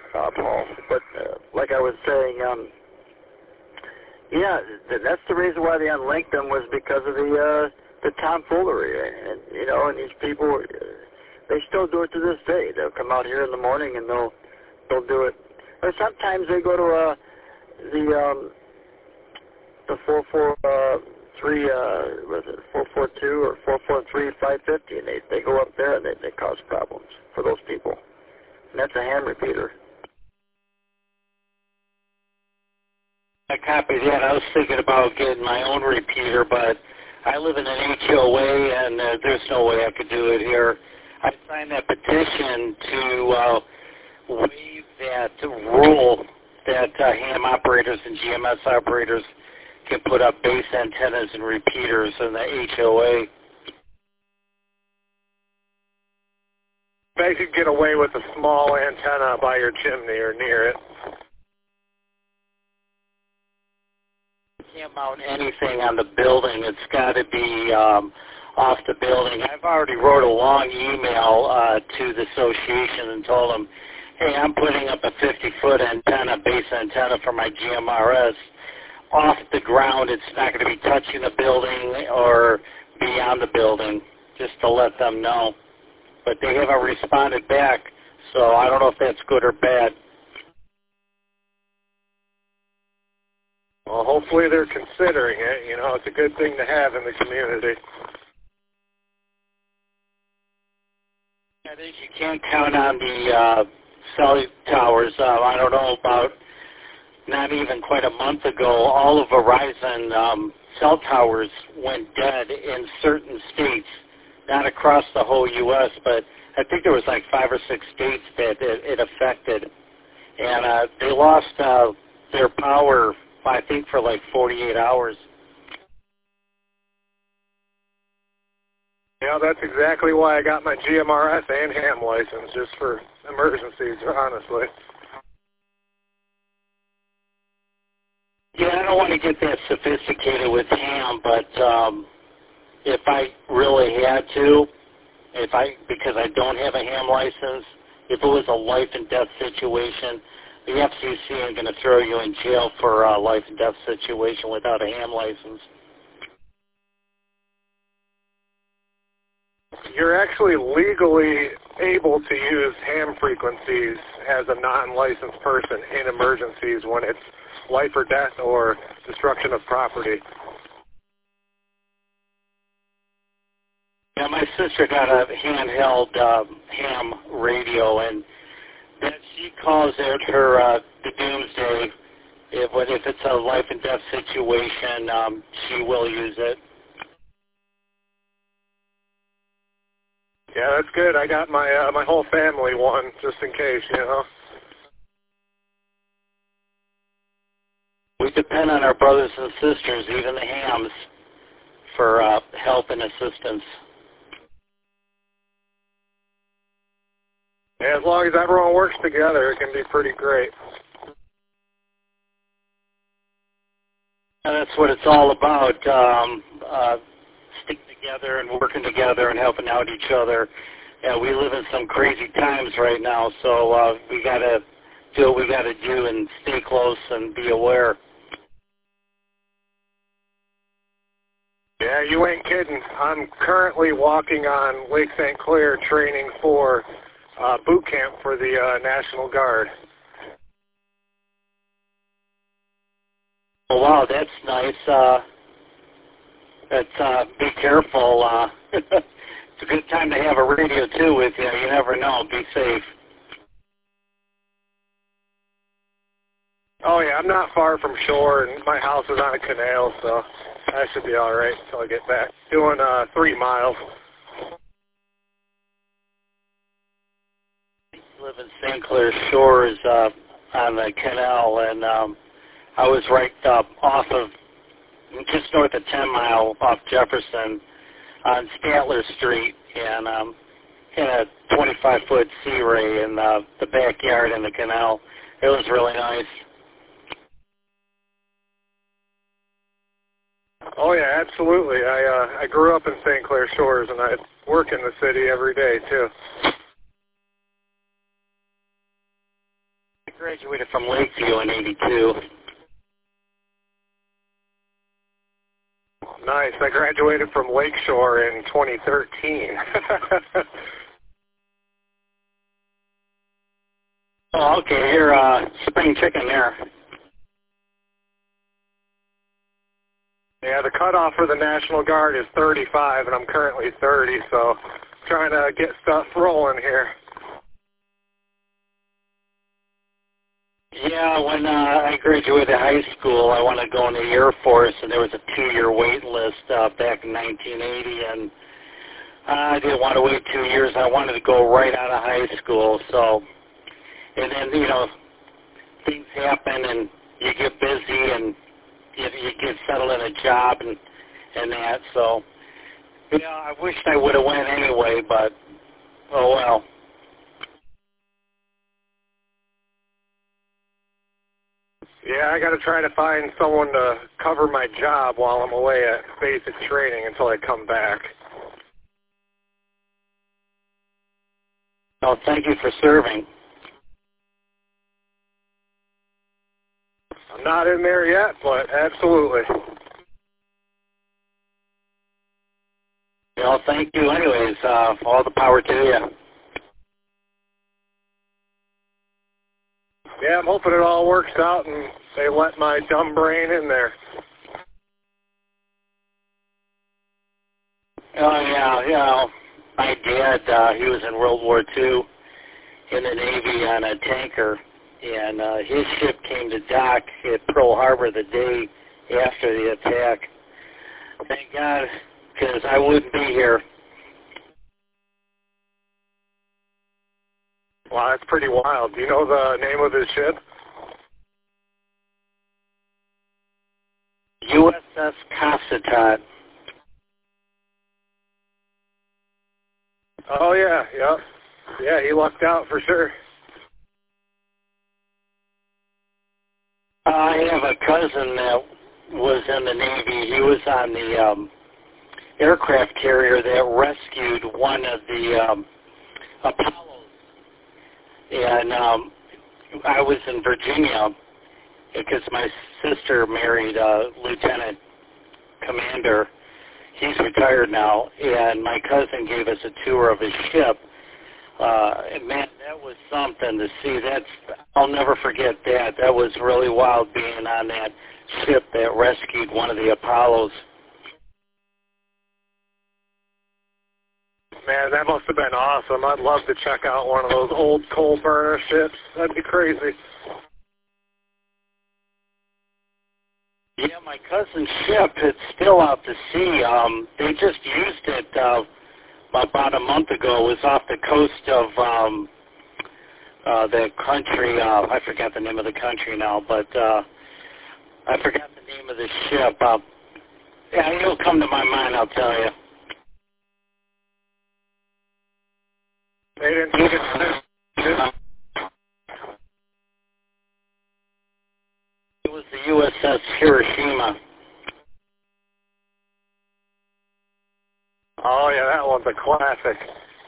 Paul. But like I was saying, yeah, that's the reason why they unlinked them was because of the tomfoolery, and you know, and these people, they still do it to this day. They'll come out here in the morning and they'll do it. Or sometimes they go to the 443 was it 442 or 443 550, and they go up there and they cause problems for those people. And that's a ham repeater. I copied that. I was thinking about getting my own repeater, but I live in an HOA, and there's no way I could do it here. I signed that petition to waive that rule that ham operators and GMS operators can put up base antennas and repeaters in the HOA. They could get away with a small antenna by your chimney or near it. Can't mount anything on the building. It's got to be off the building. I've already wrote a long email to the association and told them, hey, I'm putting up a 50-foot antenna, base antenna for my GMRS off the ground. It's not going to be touching the building or beyond the building, just to let them know. But they haven't responded back, so I don't know if that's good or bad. Well, hopefully they're considering it. You know, it's a good thing to have in the community. I think you can't count on the cell towers. I don't know, about not even quite a month ago, all of Verizon cell towers went dead in certain states, not across the whole U.S., but I think there was like 5 or 6 states that it affected. And they lost their power, I think, for like 48 hours. Yeah, that's exactly why I got my GMRS and ham license, just for emergencies, honestly. Yeah, I don't want to get that sophisticated with ham, but if I really had to, because I don't have a ham license, if it was a life and death situation, the FCC ain't going to throw you in jail for a life and death situation without a ham license. You're actually legally able to use ham frequencies as a non-licensed person in emergencies when it's life or death or destruction of property. Yeah, my sister got a handheld ham radio, and then she calls it her the doomsday. If it's a life and death situation, she will use it. Yeah, that's good. I got my my whole family one, just in case, you know. We depend on our brothers and sisters, even the hams, for help and assistance. Yeah, as long as everyone works together, it can be pretty great. And that's what it's all about, sticking together and working together and helping out each other. Yeah, we live in some crazy times right now, so we got to do what we got to do and stay close and be aware. Yeah, you ain't kidding. I'm currently walking on Lake St. Clair training for boot camp for the National Guard. Oh, wow, that's nice. Be careful. It's a good time to have a radio, too, with you. You never know. Be safe. Oh, yeah, I'm not far from shore, and my house is on a canal, so I should be all right until I get back. Doing 3 miles. I live in St. Clair Shores on the canal, and I was right off of, just north of 10 Mile off Jefferson on Statler Street, and had a 25-foot sea ray in the backyard in the canal. It was really nice. Oh, yeah, absolutely. I grew up in St. Clair Shores, and I work in the city every day, too. graduated from Lakeview in '82. Nice. I graduated from Lakeshore in 2013. Oh, okay. You're spring chicken there. Yeah, the cutoff for the National Guard is 35, and I'm currently 30, so trying to get stuff rolling here. Yeah, when I graduated high school, I wanted to go in the Air Force, and there was a 2-year wait list back in 1980, and I didn't want to wait 2 years. I wanted to go right out of high school, so, and then, you know, things happen, and you get busy, and you get settled in a job, and that, so, you know, I wished I would have went anyway, but, oh well. Yeah, I got to try to find someone to cover my job while I'm away at basic training until I come back. Oh, thank you for serving. I'm not in there yet, but absolutely. Well, thank you anyways. All the power to you. Yeah, I'm hoping it all works out and they let my dumb brain in there. Oh, yeah, you know, my dad, he was in World War II in the Navy on a tanker, and his ship came to dock at Pearl Harbor the day after the attack. Thank God, because I wouldn't be here. Wow, that's pretty wild. Do you know the name of his ship? USS Cossatot. Oh, yeah, yep. Yeah, he lucked out for sure. I have a cousin that was in the Navy. He was on the aircraft carrier that rescued one of the Apollos. And I was in Virginia because my sister married a lieutenant commander. He's retired now, and my cousin gave us a tour of his ship. And man, that was something to see. I'll never forget that. That was really wild being on that ship that rescued one of the Apollos. Man, that must have been awesome. I'd love to check out one of those old coal burner ships. That'd be crazy. Yeah, my cousin's ship, it's still out to sea. They just used it about a month ago. It was off the coast of the country. I forgot the name of the country now, but I forgot the name of the ship. Yeah, it'll come to my mind, I'll tell you. They didn't take it. It was the USS Hiroshima. Oh, yeah, that one's a classic.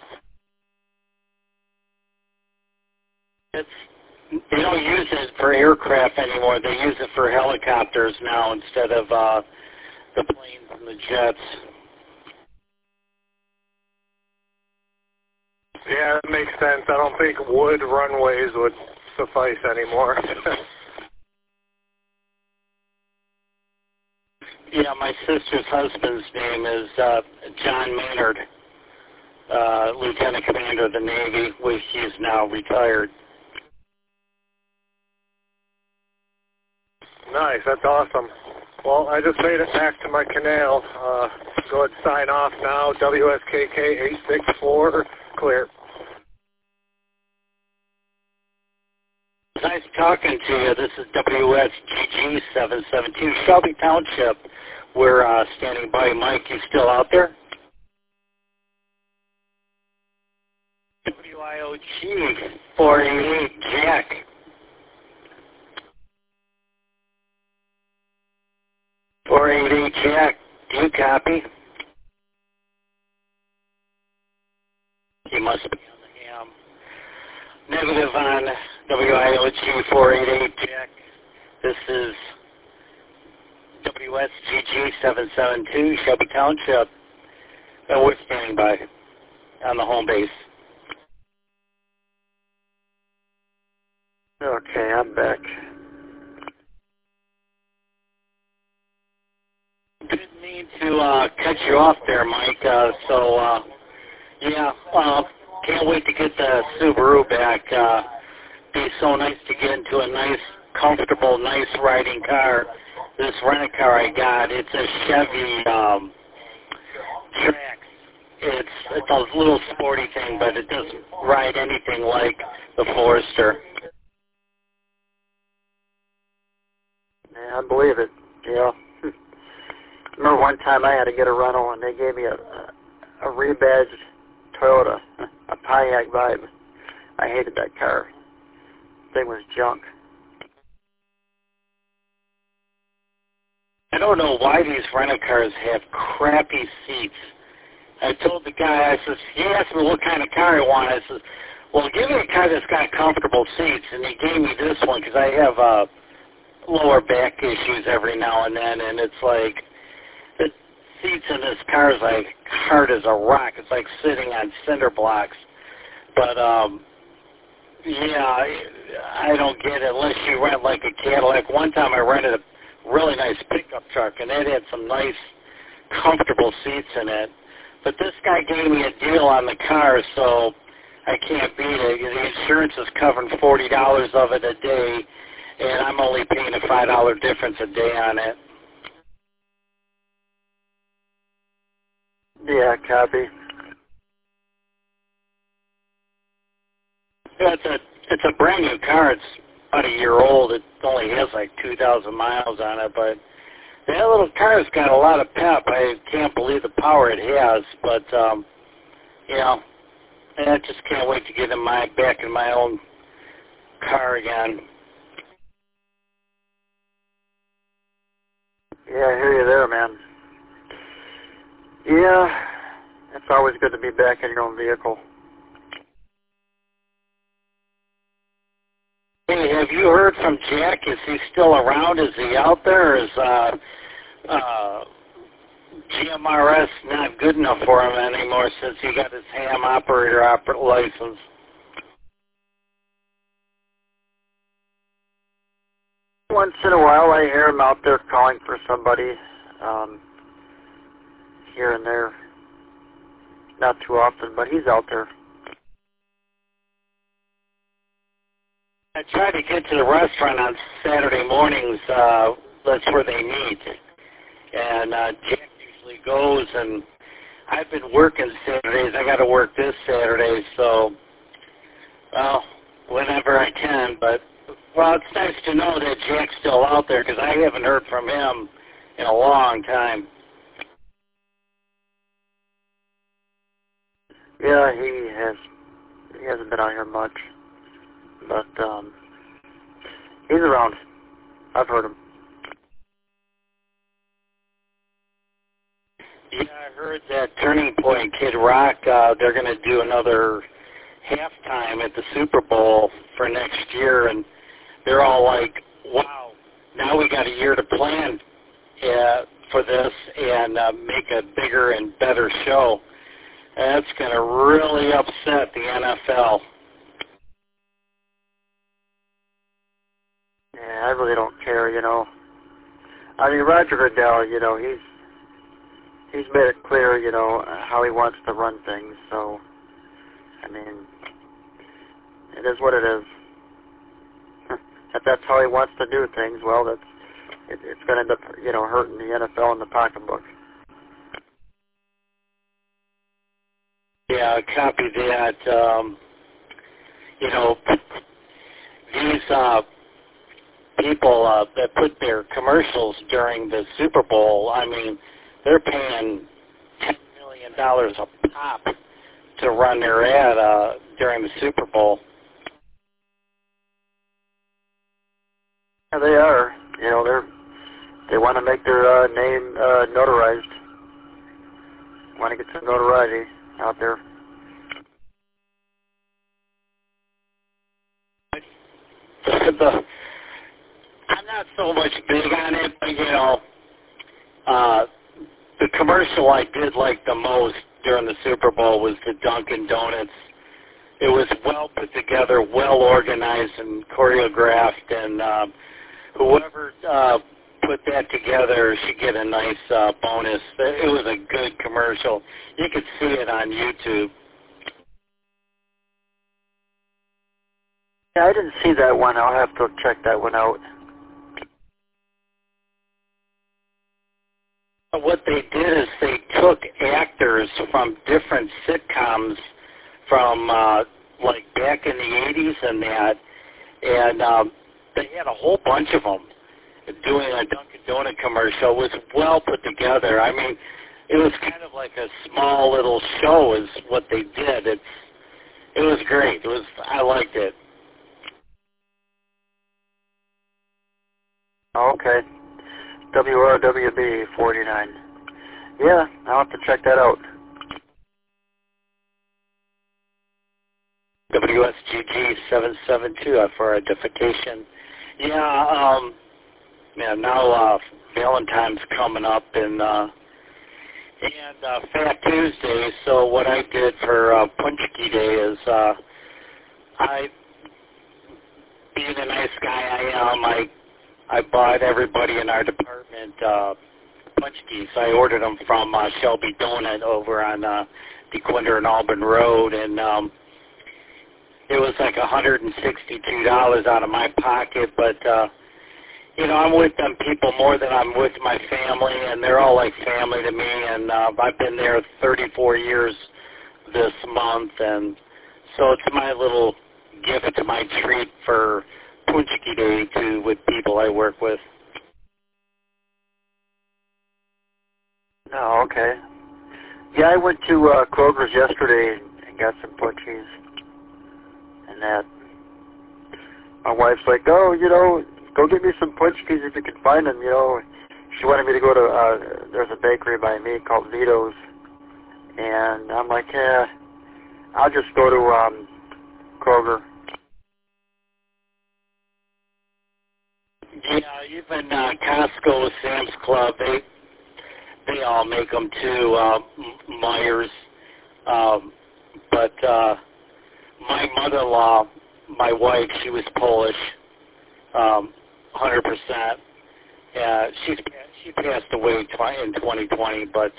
They don't use it for aircraft anymore. They use it for helicopters now instead of the planes and the jets. Yeah, that makes sense. I don't think wood runways would suffice anymore. Yeah, my sister's husband's name is John Maynard, Lieutenant Commander of the Navy, which he's now retired. Nice, that's awesome. Well, I just made it back to my canal. Go ahead and sign off now. WSKK 864, clear. Nice talking to you. This is WSGG 772, Shelby Township. We're standing by. Mike, you still out there? WIOG 488, Jack. 488, Jack. Do you copy? He must be on the ham. Negative on WIOG 488 Jack. This is WSGG 772 Shelby Township. We're standing by on the home base. Okay, I'm back. Didn't mean to cut you off there, Mike. Can't wait to get the Subaru back. Be so nice to get into a nice, comfortable, nice riding car. This rental car I got, it's a Chevy Trax. It's a little sporty thing, but it doesn't ride anything like the Forester. Yeah, I believe it. Yeah. Remember one time I had to get a rental and they gave me a rebadged Toyota, a Pontiac Vibe. I hated that car. Thing was junk. I don't know why these rental cars have crappy seats. I told the guy, he asked me what kind of car I want. I said, well, give me a car that's got comfortable seats. And he gave me this one because I have lower back issues every now and then. And it's like, the seats in this car is like hard as a rock. It's like sitting on cinder blocks. But, I don't get it unless you rent like a Cadillac. One time I rented a really nice pickup truck, and it had some nice, comfortable seats in it. But this guy gave me a deal on the car, so I can't beat it. The insurance is covering $40 of it a day, and I'm only paying a $5 difference a day on it. Yeah, copy. Yeah, it's a brand new car. It's about a year old. It only has like 2,000 miles on it, but that little car's got a lot of pep. I can't believe the power it has, but I just can't wait to get back in my own car again. Yeah, I hear you there, man. Yeah, it's always good to be back in your own vehicle. Hey, have you heard from Jack? Is he still around? Is he out there? Is GMRS not good enough for him anymore since he got his ham operator license? Once in a while I hear him out there calling for somebody here and there. Not too often, but he's out there. I try to get to the restaurant on Saturday mornings. That's where they meet. And Jack usually goes, and I've been working Saturdays. I got to work this Saturday, so, whenever I can. But, it's nice to know that Jack's still out there because I haven't heard from him in a long time. Yeah, he hasn't been out here much. But, he's around. I've heard him. Yeah, I heard that Turning Point Kid Rock, they're going to do another halftime at the Super Bowl for next year, and they're all like, wow, now we got a year to plan for this and make a bigger and better show. That's going to really upset the NFL. Yeah, I really don't care, I mean, Roger Goodell, he's made it clear, how he wants to run things. So, I mean, it is what it is. If that's how he wants to do things, well, it's going to end up, hurting the NFL in the pocketbook. Yeah, copy that. These people that put their commercials during the Super Bowl, I mean, they're paying $10 million a pop to run their ad during the Super Bowl. Yeah, they are. They want to make their name notarized. Want to get some notoriety out there. I'm not so much big on it, but, you know, the commercial I did like the most during the Super Bowl was the Dunkin' Donuts. It was well put together, well organized and choreographed, and whoever put that together should get a nice bonus. It was a good commercial. You could see it on YouTube. Yeah, I didn't see that one. I'll have to check that one out. What they did is they took actors from different sitcoms from like back in the 80s and that, and they had a whole bunch of them doing a Dunkin' Donut commercial. It was well put together. I mean, it was kind of like a small little show is what they did. It was great. I liked it. Okay. WRWB 49. Yeah, I'll have to check that out. WSGG 772 for identification. Yeah, now Valentine's coming up and Fat Tuesday. So what I did for Punchki Day is being a nice guy I am, I bought everybody in our department Punchkis. I ordered them from Shelby Donut over on DeQuinder and Auburn Road, and it was like $162 out of my pocket, but you know, I'm with them people more than I'm with my family, and they're all like family to me, and I've been there 34 years this month, and so it's my little gift to my treat for Punchki Day with people I work with. Oh, okay. Yeah, I went to Kroger's yesterday and got some Punchies and that. My wife's like, oh, you know, go get me some Punchkis if you can find them, you know. She wanted me to go to, there's a bakery by me called Vito's. And I'm like, yeah, I'll just go to Kroger. Yeah, even Costco, Sam's Club, they all make them too, Myers. But my mother-in-law, my wife, she was Polish, 100%. She passed away in 2020, but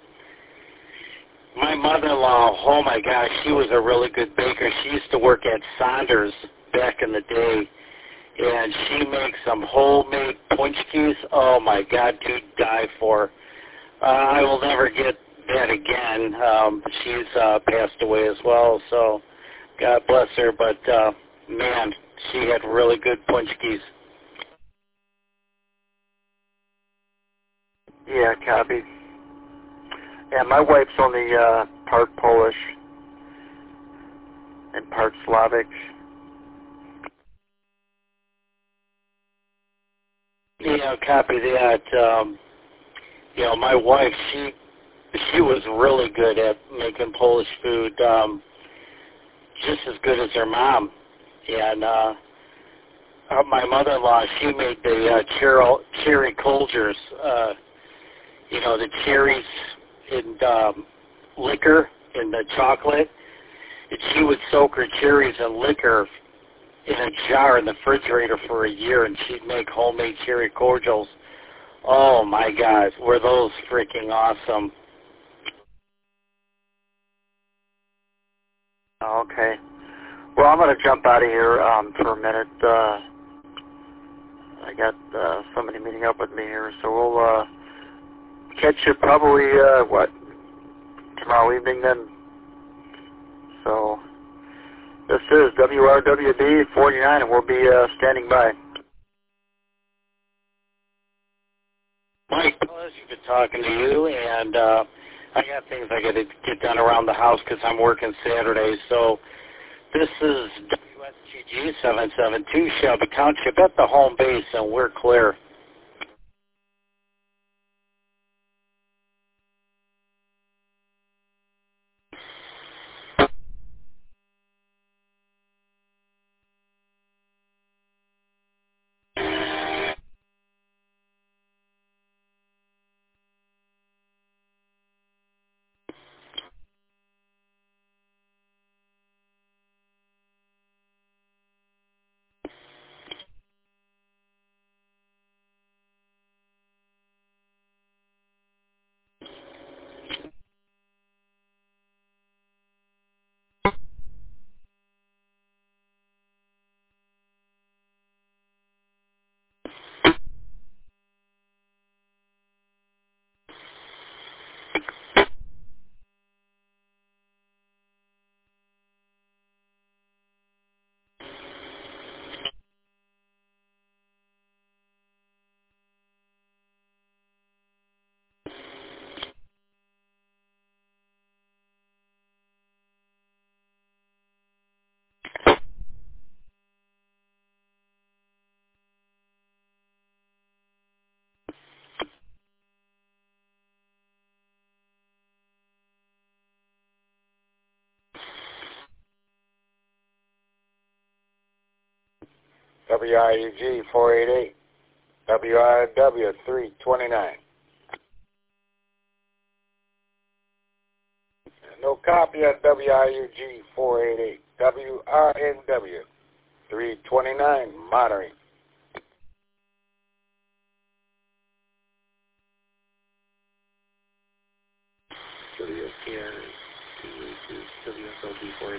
my mother-in-law, oh my gosh, she was a really good baker. She used to work at Saunders back in the day, and she makes some homemade punchkis. Oh my God, to die for. I will never get that again. She's passed away as well, so God bless her. But man, she had really good punchkis. Yeah, copy. Yeah, my wife's only part Polish and part Slavic. Yeah, copy that. You know, my wife, she was really good at making Polish food, just as good as her mom. And my mother-in-law, she made the cherry Kolgers, you know, the cherries in liquor in the chocolate. And she would soak her cherries in liquor in a jar in the refrigerator for a year, and she'd make homemade cherry cordials. Oh my God, were those freaking awesome. Okay. Well, I'm going to jump out of here for a minute. I got somebody meeting up with me here, so we'll catch you probably, tomorrow evening then. So, this is WRWB 49, and we'll be standing by. Mike, pleasure to talking to you, and I got things I got to get done around the house because I'm working Saturdays. So this is WSGG 772 Shelby Township at the home base, and we're clear. WRUG 488, WRW 329. No copy at WRUG 488, WRNW 329, monitoring. WSKR 282, WSLB 489.